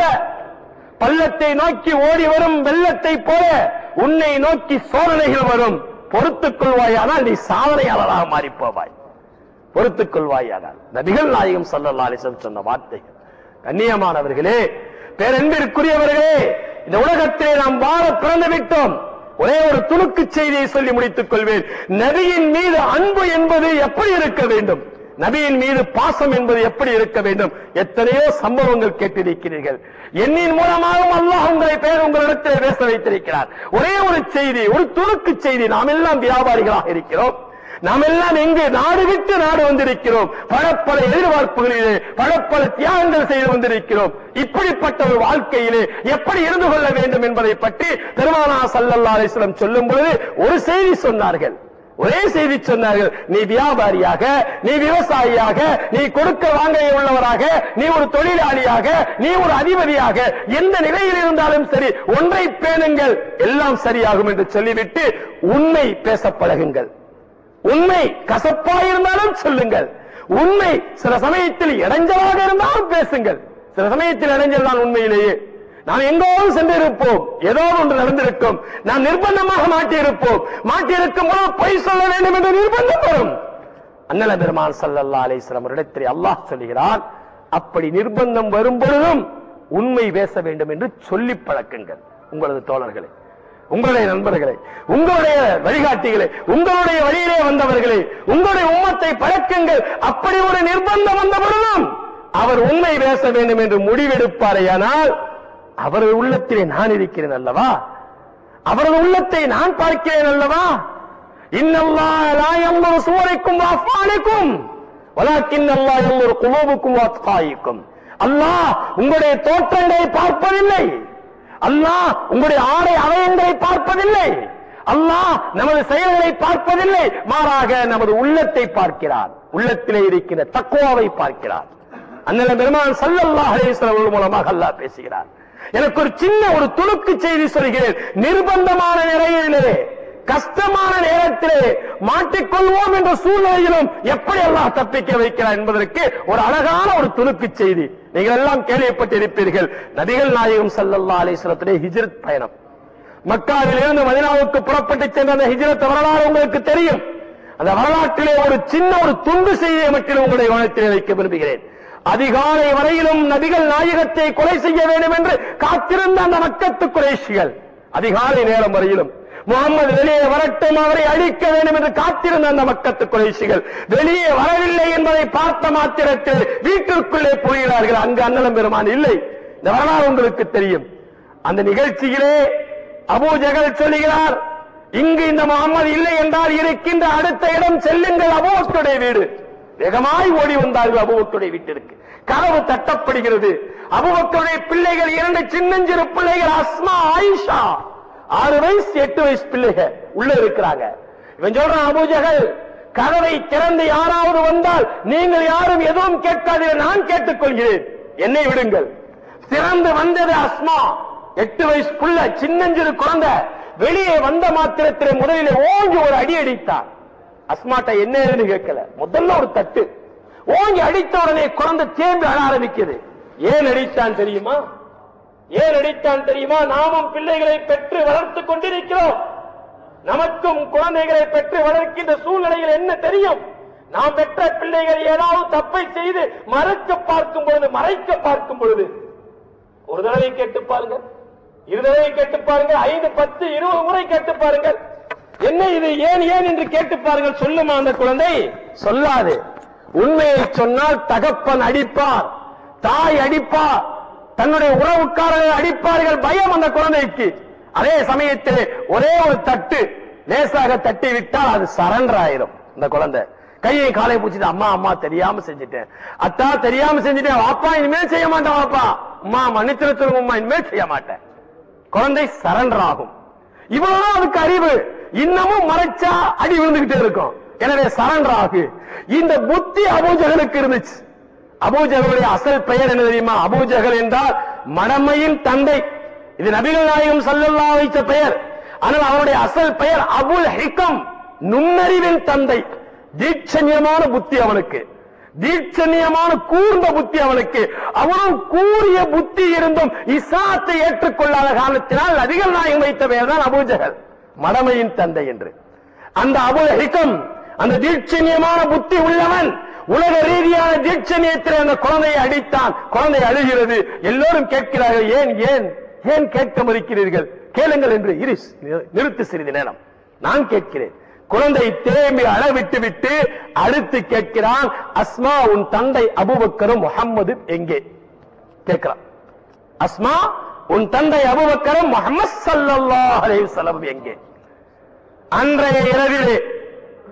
பள்ளத்தை நோக்கி ஓடி வரும் வெள்ளத்தை போல உன்னை நோக்கி சோதனைகள் வரும், பொறுத்துக் கொள்வாயானால் நீ சாதனையாளராக மாறி போவாய், பொறுத்துக் கொள்வாயானால். நபிகள் நாயகம் ஸல்லல்லாஹு அலைஹி வஸல்லம் சொன்ன வார்த்தை. கண்ணியமானவர்களே, பேரன்பிற்குரியவர்களே, இந்த உலகத்திலே நாம் வாழ பிறந்து விட்டோம். ஒரே ஒரு துணுக்கு செய்தியை சொல்லி முடித்துக் கொள்வேன். நபியின் மீது அன்பு என்பது எப்படி இருக்க வேண்டும், நபியின் மீது பாசம் என்பது எப்படி இருக்க வேண்டும்? எத்தனையோ சம்பவங்கள் கேட்டிருக்கிறீர்கள். என்னின் மூலமாக அல்லாஹ் உங்களை பேர் உங்களிடத்தில் பேச வைத்திருக்கிறார். ஒரே ஒரு செய்தி, ஒரு துணுக்கு செய்தி. நாம் எல்லாம் வியாபாரிகளாக இருக்கிறோம், நாம் எல்லாம் எங்கு நாடு விட்டு நாடு வந்திருக்கிறோம். பல பல எதிர்பார்ப்புகளிலே பல பல தியாகங்கள் செய்து வந்திருக்கிறோம். இப்படிப்பட்ட ஒரு வாழ்க்கையிலே எப்படி இருந்து கொள்ள வேண்டும் என்பதை பற்றி பெருமானார் ஸல்லல்லாஹு அலைஹி வஸல்லம் சொல்லும் பொழுது ஒரு செய்தி சொன்னார்கள். ஒரே செய்தி சொன்னார்கள். நீ வியாபாரியாக, நீ விவசாயியாக, நீ கொடுக்க வாங்க உள்ளவராக, நீ ஒரு தொழிலாளியாக, நீ ஒரு அதிபதியாக, எந்த நிலையில் இருந்தாலும் சரி ஒன்றை பேணுங்கள், எல்லாம் சரியாகும் என்று சொல்லிவிட்டு உண்மை பேச பழகுங்கள். உண்மை கசப்பா இருந்தாலும் சொல்லுங்கள். உண்மை சில சமயத்தில் இடைஞ்சலாக இருந்தாலும் பேசுங்கள். சில சமயத்தில் இடைஞ்சல் தான் உண்மையிலேயே. நாம் எங்கோடு சென்றிருப்போம், ஏதோ ஒன்று நடந்திருக்கும், நாம் நிர்பந்தமாக மாட்டியிருப்போம். மாட்டியிருக்கும் போது பொய் சொல்ல வேண்டும் என்று நிர்பந்தம் வரும். அண்ணல் பெருமான் ஸல்லல்லாஹு அலைஹி வஸல்லம் இடத்தில் அல்லாஹ் சொல்கிறான், அப்படி நிர்பந்தம் வரும் பொழுதும் உண்மை பேச வேண்டும் என்று சொல்லி பழக்குங்கள். உங்களது தோழர்களே, உங்களுடைய நண்பர்களே, உங்களுடைய வழிகாட்டிகளே, உங்களுடைய வழியிலே வந்தவர்களே, உங்களுடைய உம்மத்தை பழக்குங்கள். அப்படி ஒரு நிர்பந்தம் வந்த பொழுதும் அவர் உண்மை பேச வேண்டும் என்று முடிவெடுப்பாரையானால் அவரது உள்ளத்திலே நான் இருக்கிறேன் அல்லவா, அவரது உள்ளத்தை நான் பார்க்கிறேன் அல்லவா. இன்னல்லாஹ லா யன்ظுரு சுவரிக்கும் வஅஃஆலிக்கும் வலக்கின்னல்லாஹ யன்ظுரு குலூபுக்கும் வஅத்காயிக்கும். அல்லாஹ் உங்களுடைய தோற்றங்களை பார்ப்பதில்லை, அல்லாஹ் உங்களுடைய ஆடை அவயங்களை பார்ப்பதில்லை, அல்லாஹ் நமது செயல்களை பார்ப்பதில்லை, மாறாக நமது உள்ளத்தை பார்க்கிறார். உள்ளத்திலே இருக்கிற தக்வாவை பார்க்கிறார். அண்ணல் பெருமான் ஸல்லல்லாஹு அலைஹி வஸல்லம் மூலமாக அல்லாஹ் பேசுகிறார். எனக்கு ஒரு சின்ன ஒரு துணுக்கு செய்தி சொல்கிறேன். நிர்பந்தமான நிலையிலே, கஷ்டமான நேரத்திலே மாட்டிக்கொள்வோம் என்ற சூழ்நிலையிலும் எப்படி அல்லாஹ் தப்பிக்க வைக்கிறார் என்பதற்கு ஒரு அழகான ஒரு துணுக்கு செய்தி. நீங்கள் எல்லாம் கேள்விப்பட்டிருப்பீர்கள். நபிகள் நாயகம் ஸல்லல்லாஹு அலைஹி வஸல்லம் ஹிஜ்ரத் பயணம், மக்காவில் இருந்து மதீனாவுக்கு புறப்பட்டு சென்ற அந்த ஹிஜ்ரத் வரலாறு உங்களுக்கு தெரியும். அந்த வரலாற்றிலே ஒரு சின்ன ஒரு துண்டு செய்தியை மட்டும் உங்களுடைய கவனத்தில் வைக்க விரும்புகிறேன். அதிகாலை வரையிலும் நபிகள் நாயகத்தை கொலை செய்ய வேண்டும் என்று காத்திருந்த அந்த மக்கத்து குறைஷிகள், அதிகாலை நேரம் வரையிலும் முகமது வெளியே வரட்டும், அவரை அழிக்க வேண்டும் என்று காத்திருந்த அந்த மக்கத்து குறைஷிகள் வெளியே வரவில்லை என்பதை பார்த்த மாத்திரத்தில் வீட்டிற்குள்ளே போகிறார்கள். அங்கு அண்ணலம் பெருமான் இல்லை. இந்த வரலாறு உங்களுக்கு தெரியும். அந்த நிகழ்ச்சியிலே அபூ ஜஹல் சொல்லுகிறார், இங்கு இந்த முகமது இல்லை என்றால் இருக்கின்ற அடுத்த இடம் செல்லுங்கள், அபூபக்கருடைய வீடு. வேகமாய் ஓடி வந்தார்கள் அபூபக்கருடைய வீட்டிற்கு. கதவு தட்டப்படுகிறது. அபூபக்கருடைய பிள்ளைகள், இரண்டு சின்னஞ்சிறு பிள்ளைகள், அஸ்மா, ஆயிஷா, ஆறு வயசு எட்டு வயசு பிள்ளைகள் உள்ள இருக்கிறாங்க. இவன் சொல்றான், அபூ ஜஹல் கதவை திறந்து யாராவது வந்தால் நீங்கள் யாரும் எதுவும் கேட்காதீர்கள், நான் கேட்டுக் கொள்கிறேன், என்னை விடுங்கள். திறந்து வந்தது அஸ்மா, எட்டு வயசு புள்ள, சின்னஞ்சிறு குழந்தை. வெளியே வந்த மாத்திரத்திலே முதலிலே ஓங்கி ஒரு அடி அடித்தார். அஸ்மாட்ட என்ன ஏதுன்னு கேட்கல, முதல்ல ஒரு தட்டு ஓங்கி அடித்த உடனே குழந்தை தேம்பி அழ ஆரம்பிக்குது. ஏன் அடித்தான் தெரியுமா? ஏன் அடித்தான் தெரியுமா? நாமும் பிள்ளைகளை பெற்று வளர்த்துக் கொண்டிருக்கிறோம். நமக்கும் குழந்தைகளை பெற்று வளர்க்கின்ற சூழ்நிலையில் என்ன தெரியும்? நாம் பெற்ற பிள்ளைகள் ஏதாவது தப்பை செய்து மறைக்க பார்க்கும் பொழுது, மறைக்க பார்க்கும் பொழுது ஒரு தடவை கேட்டு பாருங்கள், இரு தடவை கேட்டு பாருங்கள், ஐந்து பத்து இருபது முறை கேட்டு பாருங்கள். என்ன இது, ஏன் ஏன் என்று கேட்டு பாருங்கள். சொல்லுமா அந்த குழந்தை? சொல்லாது. உண்மையை சொன்னால் தகப்பன் அடிப்பார், தாய் அடிப்பார், தன்னுடைய உறவுக்காரர்கள் அடிப்பார்கள். பயம் அந்த குழந்தைக்கு. அதே சமயத்தில் ஒரே ஒரு தட்டு லேசாக தட்டி விட்டால் அது சரண்டர் ஆயிரும். இந்த குழந்தை கையை காலை பூச்சிட்டு, அம்மா அம்மா தெரியாம செஞ்சுட்டேன், அத்தா தெரியாம செஞ்சுட்டேன், வாப்பா இனிமேல் செய்ய மாட்டேன், வாப்பா அம்மா மன்னித்திர சொல்லுங்க, அம்மா இனிமேல் செய்ய மாட்டேன். குழந்தை சரண்டர் ஆகும். இவ்வளவுதான் அதுக்கு அறிவு. இன்னமும் மறைச்சா அடி விழுந்துகிட்டே இருக்கும். எனவே சரண்டர் ஆகு. இந்த புத்தி அபூ ஜஹலுக்கு இருந்துச்சு. அபூ ஜஹலுடைய அசல் பெயர் என்ன தெரியுமா? அபூ ஜஹல் என்றால் மடமையின் தந்தை. இது நபிகள் நாயகம் ஸல்லல்லாஹு அலைஹி வஸல்லம் பெயர். ஆனால் அவருடைய அசல் பெயர் அபுல் ஹிகம், நுண்ணறிவின் தந்தை. தீட்சண்யமான புத்தி அவனுக்கு, தீட்சண்யமான கூர்ந்த புத்தி அவனுக்கு. அவனும் கூறிய புத்தி இருந்தும் இஸ்லாத்தை ஏற்றுக்கொள்ளாத காரணத்தினால் நபிகள் நாயகம் வைத்த பெயர் தான் அபூ ஜஹல், மடமையின் தந்தை என்று. அந்த அபுல் ஹிகம், அந்த தீட்சண்யமான புத்தி உள்ளவன், உலக ரீதியான தீட்சண்யத்தில் அந்த குழந்தையை அடித்தான். குழந்தை அழுகிறது. எல்லோரும் கேட்கிறார்கள், ஏன் ஏன் ஏன் கேட்க மறுக்கிறீர்கள்? கேளுங்கள் என்று. இரிஸ் நிறுத்து சிறிது நேரம், நான் கேட்கிறேன். குழந்தை தேம்பி அளவிட்டு விட்டு அடுத்து கேட்கிறான், அஸ்மா உன் தந்தை அபூபக்கரும் முஹம்மது எங்கே கேட்கிறான். அஸ்மா உன் தந்தை அபூபக்கரும் முஹம்மது ஸல்லல்லாஹு அலைஹி வஸல்லம் எங்கே? அன்றைய இரவிலே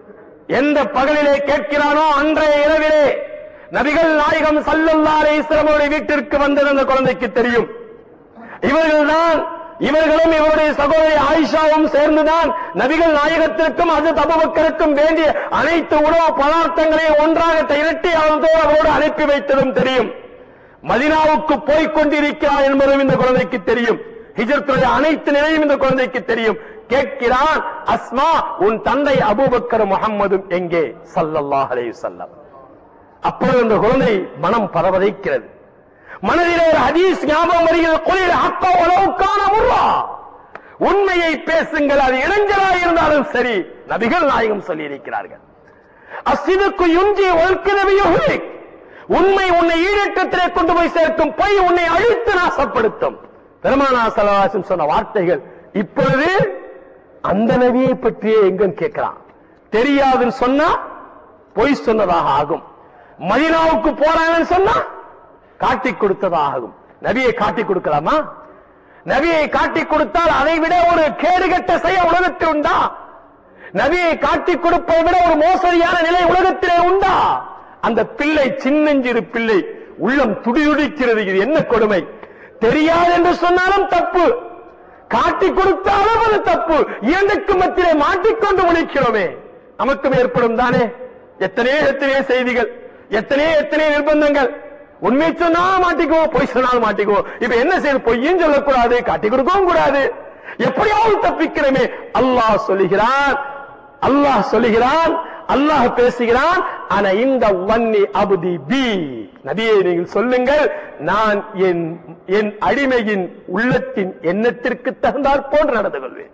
எந்த பகலிலே கேட்கிறானோ அன்றைய இரவிலே நபிகள் நாயகம் ஸல்லல்லாஹு அலைஹி வஸல்லம் வீட்டிற்கு வந்தது அந்த குழந்தைக்கு தெரியும். இவர்கள்தான் இவர்களும் இவருடைய சகோதரி ஆயிஷாவும் சேர்ந்துதான் நபிகள் நாயகத்திற்கும் ஹஜ்ரத் அபூபக்கருக்கும் வேண்டிய அனைத்து உணவு பதார்த்தங்களையும் ஒன்றாக திரட்டி அவரோடு அனுப்பி வைத்ததும் தெரியும். மதீனாவுக்கு போய்க் கொண்டிருக்கிறார் என்பதும் இந்த குழந்தைக்கு தெரியும். ஹிஜ்ரத்துடைய அனைத்து நிலையும் இந்த குழந்தைக்கு தெரியும். கேட்கிறான், அஸ்மா, உன் தந்தை அபூபக்கர் முஹம்மதும் எங்கே? ஸல்லல்லாஹு அலைஹி வஸல்லம். அப்பொழுது அந்த குழந்தை மனம் பரவதைக்கிறது. மனதிலே ஒரு ஹதீஸ் ஞாபகம் வருகிறது. குலில் ஹக்க வலவ் கான முர்ரா, உண்மையை பேசுங்கள், அது இளைஞராக இருந்தாலும் சரி. நபிகள் நாயகம் சொல்லி இருக்கிறார்கள், அஸ்ஸிதுக்கு யுஞ்சி வல்கதபியுஹ்லி, உண்மை உன்னை ஈடேற்றத்திலே கொண்டு போய் சேர்க்கும், பொய் உன்னை அழித்து நாசப்படுத்தும். பெருமானார் ஸல்லல்லாஹு அலைஹி வஸல்லம் சொன்ன வார்த்தைகள். இப்பொழுது அந்த நபியை பற்றியே எங்கன்னு கேட்கிறான். தெரியாதுன்னு சொன்னா பொய் சொன்னதாக ஆகும். மதீனாவுக்கு போறாங்கன்னு சொன்னா காட்டி கொடுத்ததாகும். நபியை காட்டி கொடுக்கலாமா? நபியை காட்டி கொடுத்தால் அதை விட ஒரு கேடுகட்ட செயல் உலகத்தில் உண்டா? நபியை காட்டி கொடுப்பதை விட ஒரு மோசடியான நிலை உலகத்திலே உண்டா? அந்த பிள்ளை, சின்னஞ்சிறு பிள்ளை, உள்ளம் துடிதுடிக்கிறது. இது என்ன கொடுமை! தெரியாது என்று சொன்னாலும் தப்பு, காட்டி கொடுத்தாலும் அது தப்பு. இரண்டுக்கு மத்தியிலே மாட்டிக்கொண்டு முடிக்கிறோமே. நமக்கும் ஏற்படும் தானே எத்தனையோ எத்தனையோ செய்திகள், எத்தனையோ எத்தனையோ நிர்பந்தங்கள். உண்மை சொன்னால் மாட்டிக்குவோம், பொய் சொன்னால் மாட்டிக்குவோம். இப்ப என்ன செய்ய? பொய்யும் சொல்லக்கூடாது, காட்டி கொடுக்கவும் கூடாது, எப்படியாவது தப்பிக்கிறோமே. அல்லாஹ் சொல்லுகிறான், அல்லாஹ் சொல்லுகிறான், அல்லாஹ் பேசுகிறான், ஆனா இந்த வன்னி அபுதி பி, நபியை நீங்கள் சொல்லுங்கள், நான் என் என் அடிமையின் உள்ளத்தின் எண்ணத்திற்கு தகுந்தால் போன்று நடந்து கொள்வேன்.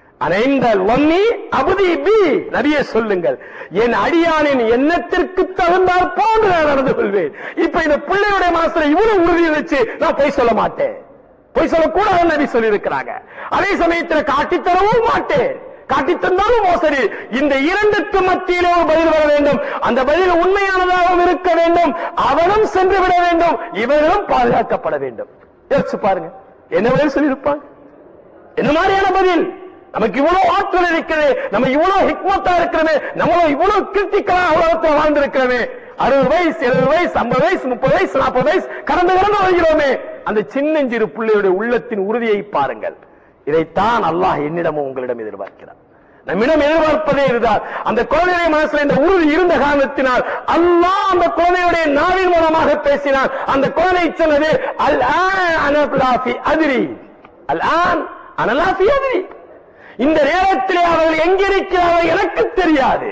நபியை சொல்லுங்கள், என் அடியானின் எண்ணத்திற்கு தகுந்தால் போன்று நான் நடந்து கொள்வேன். இப்ப இந்த பிள்ளையுடைய மனசுல இவ்வளவு உறுதியை வச்சு நான் பொய் சொல்ல மாட்டேன், பொய் சொல்லக்கூடாது நபி சொல்லி இருக்கிறாங்க. அதே சமயத்தில் காட்டித்தரவும் மாட்டேன், காட்டி தந்தாலும் மோசடி. இந்த இரண்டுக்கு மத்தியிலே ஒரு பதில் வர வேண்டும். அந்த பதில் உண்மையானதாகவும் இருக்க வேண்டும். அவனும் சென்று விட வேண்டும், இவர்களும் பாதுகாக்கப்பட வேண்டும். யோசிச்சு பாருங்க, என்ன பதில் சொல்லியிருப்பாங்க? என்ன மாதிரியான பதில்? நமக்கு இவ்வளவு ஆற்றல் இருக்கிறது, நம்ம இவ்வளவு ஹிக்மத்தா இருக்கிறோமே, நம்மளும் இவ்வளவு கிருத்திகளா உலகத்தில் வாழ்ந்திருக்கிறோமே, அறுபது வயசு, எழுபது வயசு, ஐம்பது வயசு, முப்பது வயசு, நாற்பது வயசு கடந்து கடந்து வருகிறோமே. அந்த சின்னஞ்சிறு பிள்ளையுடைய உள்ளத்தின் உறுதியை பாருங்கள். இதைத்தான் அல்லாஹ் என்னிடமும் உங்களிடம் எதிர்பார்க்கிறார். நம்மிடம் எதிர்பார்ப்பதே இதுதான். அந்த குழந்தைய மனசுல இந்த உறுதி இருந்த காரணத்தினால் அல்லாஹ் அந்த குழந்தையுடைய நாவின் மூலமாக பேசினார். அந்த குழந்தை சொன்னது, அல் ஆன் அனலாஃபி அதிரி, அல் ஆன் அனலாஃபி அதிரி, இந்த நேரத்திலே அவர்கள் எங்கிருக்கிறார்கள் எனக்கு தெரியாது,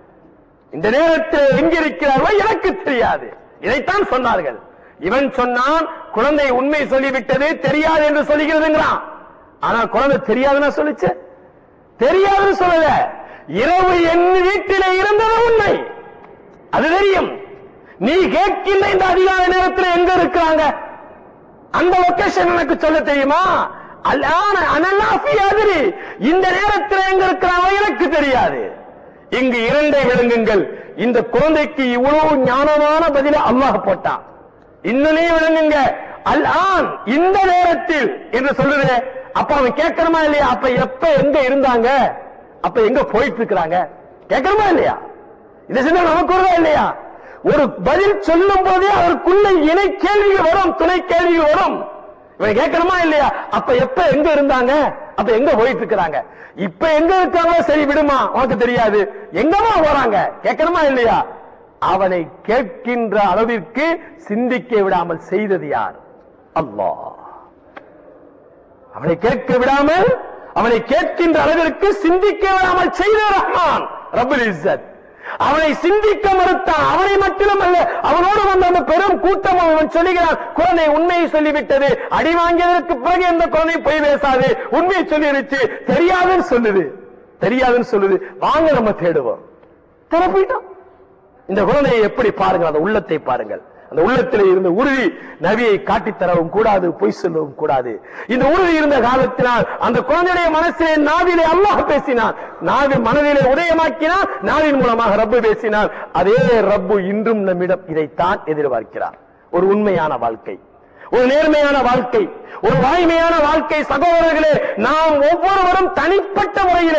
இந்த நேரத்தில் எங்கிருக்கிறார்கள் எனக்கு தெரியாது. இதைத்தான் சொன்னார்கள். இவன் சொன்னான், குழந்தை உண்மை சொல்லிவிட்டது, தெரியாது என்று சொல்லுகிறதுங்கிறான். ஆனால் குழந்தை தெரியாதுன்னா சொல்லிச்சு, தெரியாதுன்னு சொல்லல. இரவு என் வீட்டிலே இருந்தது உண்மை, அது தெரியும். நீ கேட்கின்ற இந்த அதிகார நேரத்தில் எங்க இருக்கிறாங்க, அந்த லொகேஷன் எனக்கு சொல்ல தெரியுமா? அல்லான அனலாஃபி அதிரி, இந்த நேரத்தில் எங்க இருக்கிறாங்க எனக்கு தெரியாது. இங்கு இரண்டை விளங்குங்கள். இந்த குழந்தைக்கு இவ்வளவு ஞானமான பதில அல்லாஹ் போட்டான். இன்னனே விளங்குங்க, அல் ஆன் இந்த நேரத்தில் என்று சொல்லுற. அப்ப அவன் கேட்கணுமா இல்லையா? அப்ப எப்ப எங்க இருந்தாங்க, அப்ப எங்க போயிட்டு இருக்கிறாங்க, கேட்கணுமா இல்லையா? இந்த சின்ன நமக்கு வருதா இல்லையா? ஒரு பதில் சொல்லும் போதே அதற்குள்ள இணை கேள்விகள் வரும், துணை கேள்விகள் வரும். இவன் கேட்கணுமா இல்லையா? அப்ப எப்ப எங்க இருந்தாங்க, அப்ப எங்க போயிட்டு இருக்கிறாங்க, இப்ப எங்க இருக்காங்க, சரி விடுமா, உனக்கு தெரியாது, எங்கமா போறாங்க, கேட்கணுமா இல்லையா? அவனை கேட்கின்ற அளவிற்கு சிந்திக்க விடாமல் செய்தது யார்? அல்லாஹ். அவனை கேட்க விடாமல், அவனை கேட்கின்ற அளவிற்கு சிந்திக்க விடாமல் செய்த ரஹ்மான் ரப்புல் இஸ்ஸத். அவனை சிந்திக்க மறுத்தான். அவனை மட்டும் அல்ல, அவனோடு வந்த அந்த பெரும் கூட்டம் அவன் சொல்லுகிறான், குழந்தை உண்மையை சொல்லிவிட்டது, அடி வாங்கியதற்கு பிறகு எந்த குழந்தை போய் பேசாது, உண்மையை சொல்லிருச்சு, தெரியாதுன்னு சொல்லுது, தெரியாதுன்னு சொல்லுது, வாங்க நம்ம தேடுவோம். தர போயிட்டான். இந்த குழந்தையை எப்படி பாருங்கள், அந்த உள்ளத்தை பாருங்கள். அந்த உள்ளத்திலே இருந்த உறுதி நபியை காட்டித்தரவும் கூடாது, பொய் சொல்லவும் கூடாது. இந்த உறுதி இருந்த காலத்தினால் அந்த குழந்தையுடைய மனசிலே நாவிலே அல்லாஹ் பேசினான், நாவின் மனதிலே உதயமாக்கினான், நாவின் மூலமாக ரப்பு பேசினான். அதே ரப்பு இன்றும் நம்மிடம் இதைத்தான் எதிர்பார்க்கிறார். ஒரு உண்மையான வாழ்க்கை, ஒரு நேர்மையான வாழ்க்கை, ஒரு வாய்மையான வாழ்க்கை. சகோதரர்களே, நாம் ஒவ்வொருவரும் தனிப்பட்ட முறையிலே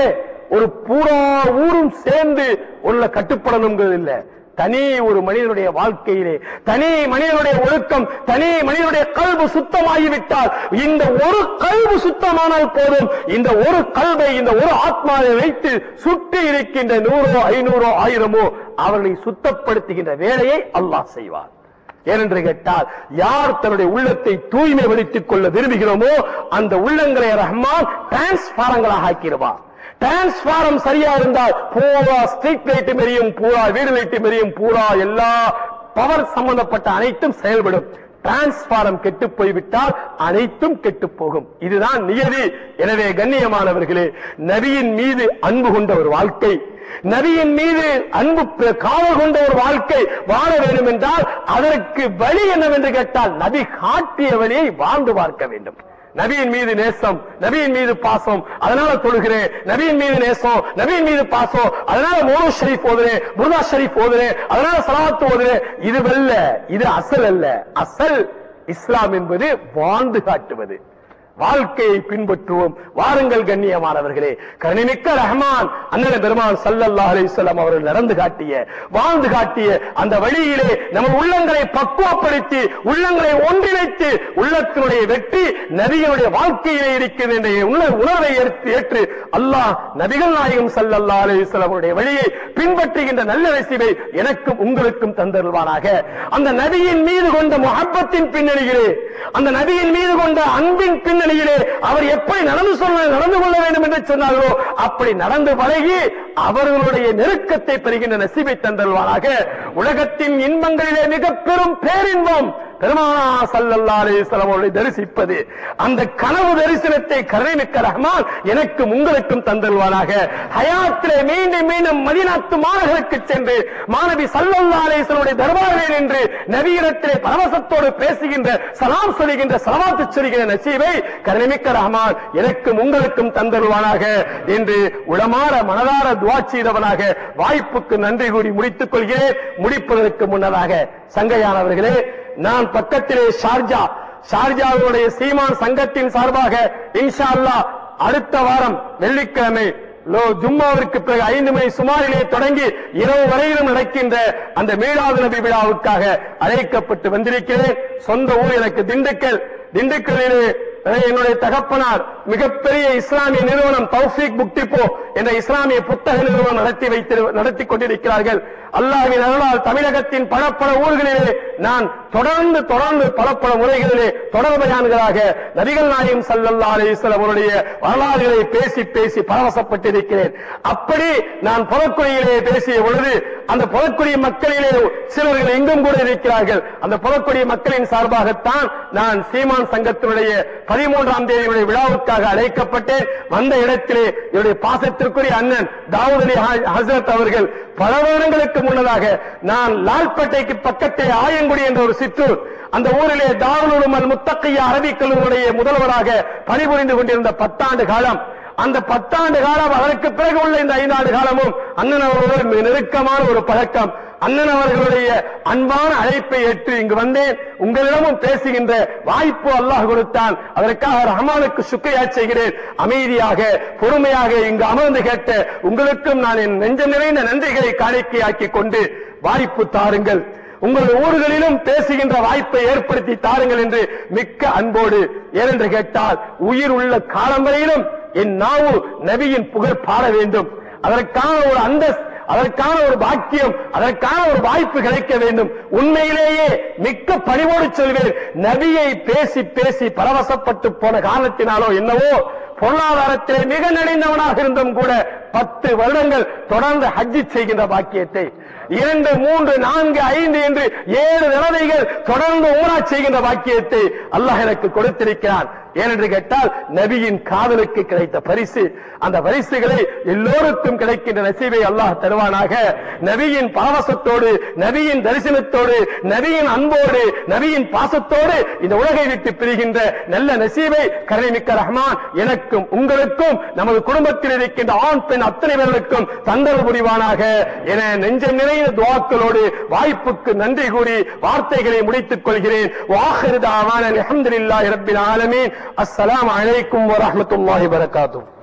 ஒரு பூரா ஊரும் சேர்ந்து உள்ள கட்டுப்படணும் இல்ல. தனி ஒரு மனிதனுடைய வாழ்க்கையிலே தனி மனிதனுடைய ஒழுக்கம், தனி மனிதனுடைய கல்பு சுத்தமாகிவிட்டால், இந்த ஒரு கல்பு சுத்தமானால் போதும், இந்த ஒரு கல்வை இந்த ஒரு ஆத்மாவை வைத்து சுற்றி இருக்கின்ற நூறோ ஐநூறோ ஆயிரமோ அவர்களை சுத்தப்படுத்துகின்ற வேலையை அல்லாஹ் செய்வார். ஏனென்று கேட்டால், யார் தன்னுடைய உள்ளத்தை தூய்மைப்படுத்திக் கொள்ள விரும்புகிறோமோ அந்த உள்ளங்களை ரஹ்மான் டிரான்ஸ்பாரங்களாக ஆக்கிடுவார். டிரான்ஸ்பாரம் சரியா இருந்தால் பூரா ஸ்ட்ரீட் லைட் மெரியும், பூரா வீடு லைட் மெரியும், பூரா எல்லா பவர் சம்பந்தப்பட்ட அனைத்தும் செயல்படும். டிரான்ஸ்பாரம் கெட்டு போய்விட்டால் அனைத்தும் கெட்டு போகும். இதுதான் நியதி. எனவே கண்ணியமானவர்களே, நபியின் மீது அன்பு கொண்ட ஒரு வாழ்க்கை, நபியின் மீது அன்பு காவல் கொண்ட ஒரு வாழ்க்கை வாழ வேண்டும் என்றால் அதற்கு வழி என்னவென்று கேட்டால், நபி காட்டிய வழியை வாழ்ந்து பார்க்க வேண்டும். நபியின் மீது நேசம், நபியின் மீது பாசம், அதனால தொழுகிறேன். நபியின் மீது நேசம், நபியின் மீது பாசம், அதனால மோனோ ஷரீப் ஓதுறேன், புர்தா ஷரீப் ஓதுறேன், அதனால ஸலவாத் ஓதுறேன். இது அல்ல, இது அசல் அல்ல. அசல் இஸ்லாம் என்பது வாழ்ந்து காட்டுவது. வாழ்க்கையை பின்பற்றுவோம். வாருங்கள் கண்ணியமானவர்களே, கருணைமிக்க ரஹ்மான் அண்ணன் பெருமான் ஸல்லல்லாஹு அலைஹி வஸல்லம் அவர்கள் நடந்து காட்டிய, வாழ்ந்து காட்டிய அந்த வழியிலே நம்ம உள்ளங்களை பக்குவப்படுத்தி, உள்ளங்களை ஒன்றிணைத்து, உள்ளத்தினுடைய வெற்றி நபிகளுடைய வாழ்க்கையிலே இருக்கிறது என்ற உணர்வை ஏற்று அல்லாஹ் நபிகள் நாயகம் ஸல்லல்லாஹு அலைஹி வஸல்லம் அவருடைய வழியை பின்பற்றுகின்ற நல்ல நசீபை எனக்கும் உங்களுக்கும் தந்தருள்வானாக. அந்த நபியின் மீது கொண்ட முஹப்பத்தின் பின்னணியிலே, அந்த நபியின் மீது கொண்ட அன்பின் பின்னணி அவர் எப்படி நடந்து சொல்ல நடந்து கொள்ள வேண்டும் என்று சொன்னார்களோ அப்படி நடந்து பழகி அவர்களுடைய நெருக்கத்தை பெறுகின்ற நசீபை தந்தருள்வானாக. உலகத்தின் இன்பங்களிலே மிக பெரும் பேரின்பம் பெருமானார் ஸல்லல்லாஹு அலைஹி வஸல்லம் அவர்களை தரிசிப்பது. அந்த கனவு தரிசனத்தை கருணைமிக்க ரஹ்மான் எனக்கும் உங்களுக்கும் தந்தருள்வானாக. ஹயாத்திலே மீண்டும் மீண்டும் மதீனாத்து மாநகருக்கு சென்று மாநபி ஸல்லல்லாஹு அலைஹி வஸல்லம் தர்பாரிலே நின்று நபியிடத்திலே பரவசத்தோடு பேசுகின்ற, சலாம் சொல்லுகின்ற, ஸலவாத் சொல்லுகின்ற நசீபை கருணைமிக்க ரஹ்மான் எனக்கும் உங்களுக்கும் தந்தருள்வானாக என்று உளமாற மனதார துஆ செய்தவனாக வாய்ப்புக்கு நன்றி கூறி முடித்துக் கொள்கிறேன். முடிப்பதற்கு முன்னதாக சங்கையானவர்களே, நான் பக்கத்திலே ஷார்ஜா ஷார்ஜாவுடைய சீமான் சங்கத்தின் சார்பாக இன்ஷா அல்லாஹ் அடுத்த வாரம் வெள்ளிக்கிழமை லோ ஜும்மாவிற்கு பிறகு ஐந்து மணி சுமாரிலே தொடங்கி இரவு வரையிலும் நடக்கின்ற அந்த மீலாது நபி விழாவுக்காக அழைக்கப்பட்டு வந்திருக்கிறேன். சொந்த ஊர் எனக்கு திண்டுக்கல். திண்டுக்கல்லிலே என்னுடைய தகப்பனார் மிகப்பெரிய இஸ்லாமிய நிறுவனம் தௌஃபீக் புக் டிப்போ என்ற இஸ்லாமிய புத்தக நிறுவனம் நடத்தி வைத்து நடத்தி கொண்டிருக்கிறார்கள். அல்லாஹ்வின் அருளால் தமிழகத்தின் பல பல ஊர்களிலே நான் தொடர்ந்து தொடர்ந்து பல பல முறைகளிலே தொடர் பயான்களாக நபிகள் நாயகம் ஸல்லல்லாஹு அலைஹி வஸல்லம் அவருடைய வரலாறுகளை பேசி பேசி பரவசப்பட்டிருக்கிறேன். அப்படி நான் புறக்குடியிலே பேசிய பொழுது அந்த புறக்குடி மக்களிலே சிலர்கள் எங்கும் கூட இருக்கிறார்கள். அந்த புறக்குடி மக்களின் சார்பாகத்தான் நான் சீமான் சங்கத்தினுடைய பதிமூன்றாம் தேதியுடைய விழாவுக்காக அழைக்கப்பட்டேன். வந்த இடத்திலே என்னுடைய பாசத்திற்குரிய அண்ணன் தாவூத் அலி ஹஸ்ரத் அவர்கள் பல வருடங்களுக்கு முன்னதாக நான் லால்பேட்டைக்கு பக்கத்தில் ஆயங்குடி என்ற ஒரு சிற்றூர், அந்த ஊரிலே தாருல் உலூம் அல் முத்தக்கிய்யா அரபிக் கல்லூரியுடைய முதல்வராக பணிபுரிந்து கொண்டிருந்த பத்தாண்டு காலம், அந்த பத்தாண்டு காலம் அதற்கு பிறகு உள்ள இந்த ஐந்தாண்டு காலமும் அண்ணன் அவர்களோடு நெருக்கமான ஒரு பழக்கம். அண்ணன் அவர்களுடைய அன்பான அழைப்பை ஏற்று இங்கு வந்தேன். உங்களிடமும் பேசுகின்ற வாய்ப்பு அல்லாஹ் கொடுத்தான். அதற்காக ரஹ்மானுக்கு சுக்ரியா செய்கிறேன். அமைதியாக பொறுமையாக இங்கு அமர்ந்து கேட்ட உங்களுக்கும் நான் என் நெஞ்சம் நிறைந்த நன்றிகளை காணிக்கையாக்கி கொண்டு வாய்ப்பு தாருங்கள், உங்கள் ஊர்களிலும் பேசுகின்ற வாய்ப்பை ஏற்படுத்தி தாருங்கள் என்று மிக்க அன்போடு. ஏனென்று கேட்டால் உயிர் உள்ள காலம் வரையிலும் என் நாவு நபியின் புகழ் பாட வேண்டும். அதற்கான ஒரு அந்தஸ்து, அதற்கான ஒரு பாக்கியம், அதற்கான ஒரு வாய்ப்பு கிடைக்க வேண்டும். உண்மையிலேயே மிக்க பணிவோடு சொல்வேன், நபியை பேசி பேசி பரவசப்பட்டு போன காரணத்தினாலோ என்னவோ பொருளாதாரத்திலே மிக நெளிந்தவனாக இருந்தும் கூட பத்து வருடங்கள் தொடர்ந்து ஹஜ்ஜி செய்கின்ற பாக்கியத்தை, இரண்டு மூன்று நான்கு ஐந்து என்று ஏழு தடவைகள் தொடர்ந்து உம்ரா செய்கின்ற பாக்கியத்தை அல்லாஹ் எனக்கு கொடுத்திருக்கிறான். ஏனென்று கேட்டால் நபியின் காதலுக்கு கிடைத்த பரிசு. அந்த பரிசுகளை எல்லோருக்கும் கிடைக்கின்ற நசீபை அல்லாஹ் தருவானாக. நபியின் பாவசத்தோடு, நபியின் தரிசனத்தோடு, நபியின் அன்போடு, நபியின் பாசத்தோடு இந்த உலகை விட்டு பிரிகின்ற நல்ல நசீபை கருணைமிக்க ரஹ்மான் எனக்கும் உங்களுக்கும் நமது குடும்பத்தில் இருக்கின்ற ஆண் பெண் அத்தனை பேர்களுக்கும் தந்தல் புரிவானாக என நெஞ்சம் நிறைந்த துஆக்களோடு வாய்ப்புக்கு நன்றி கூறி வார்த்தைகளை முடித்துக் கொள்கிறேன். வாஹிரு தஅவானா அல்ஹம்துலில்லாஹி ரப்பில் ஆலமீன். அஸ்ஸலாமு அலைக்கும் வரஹ்மத்துல்லாஹி வபரகாத்துஹு.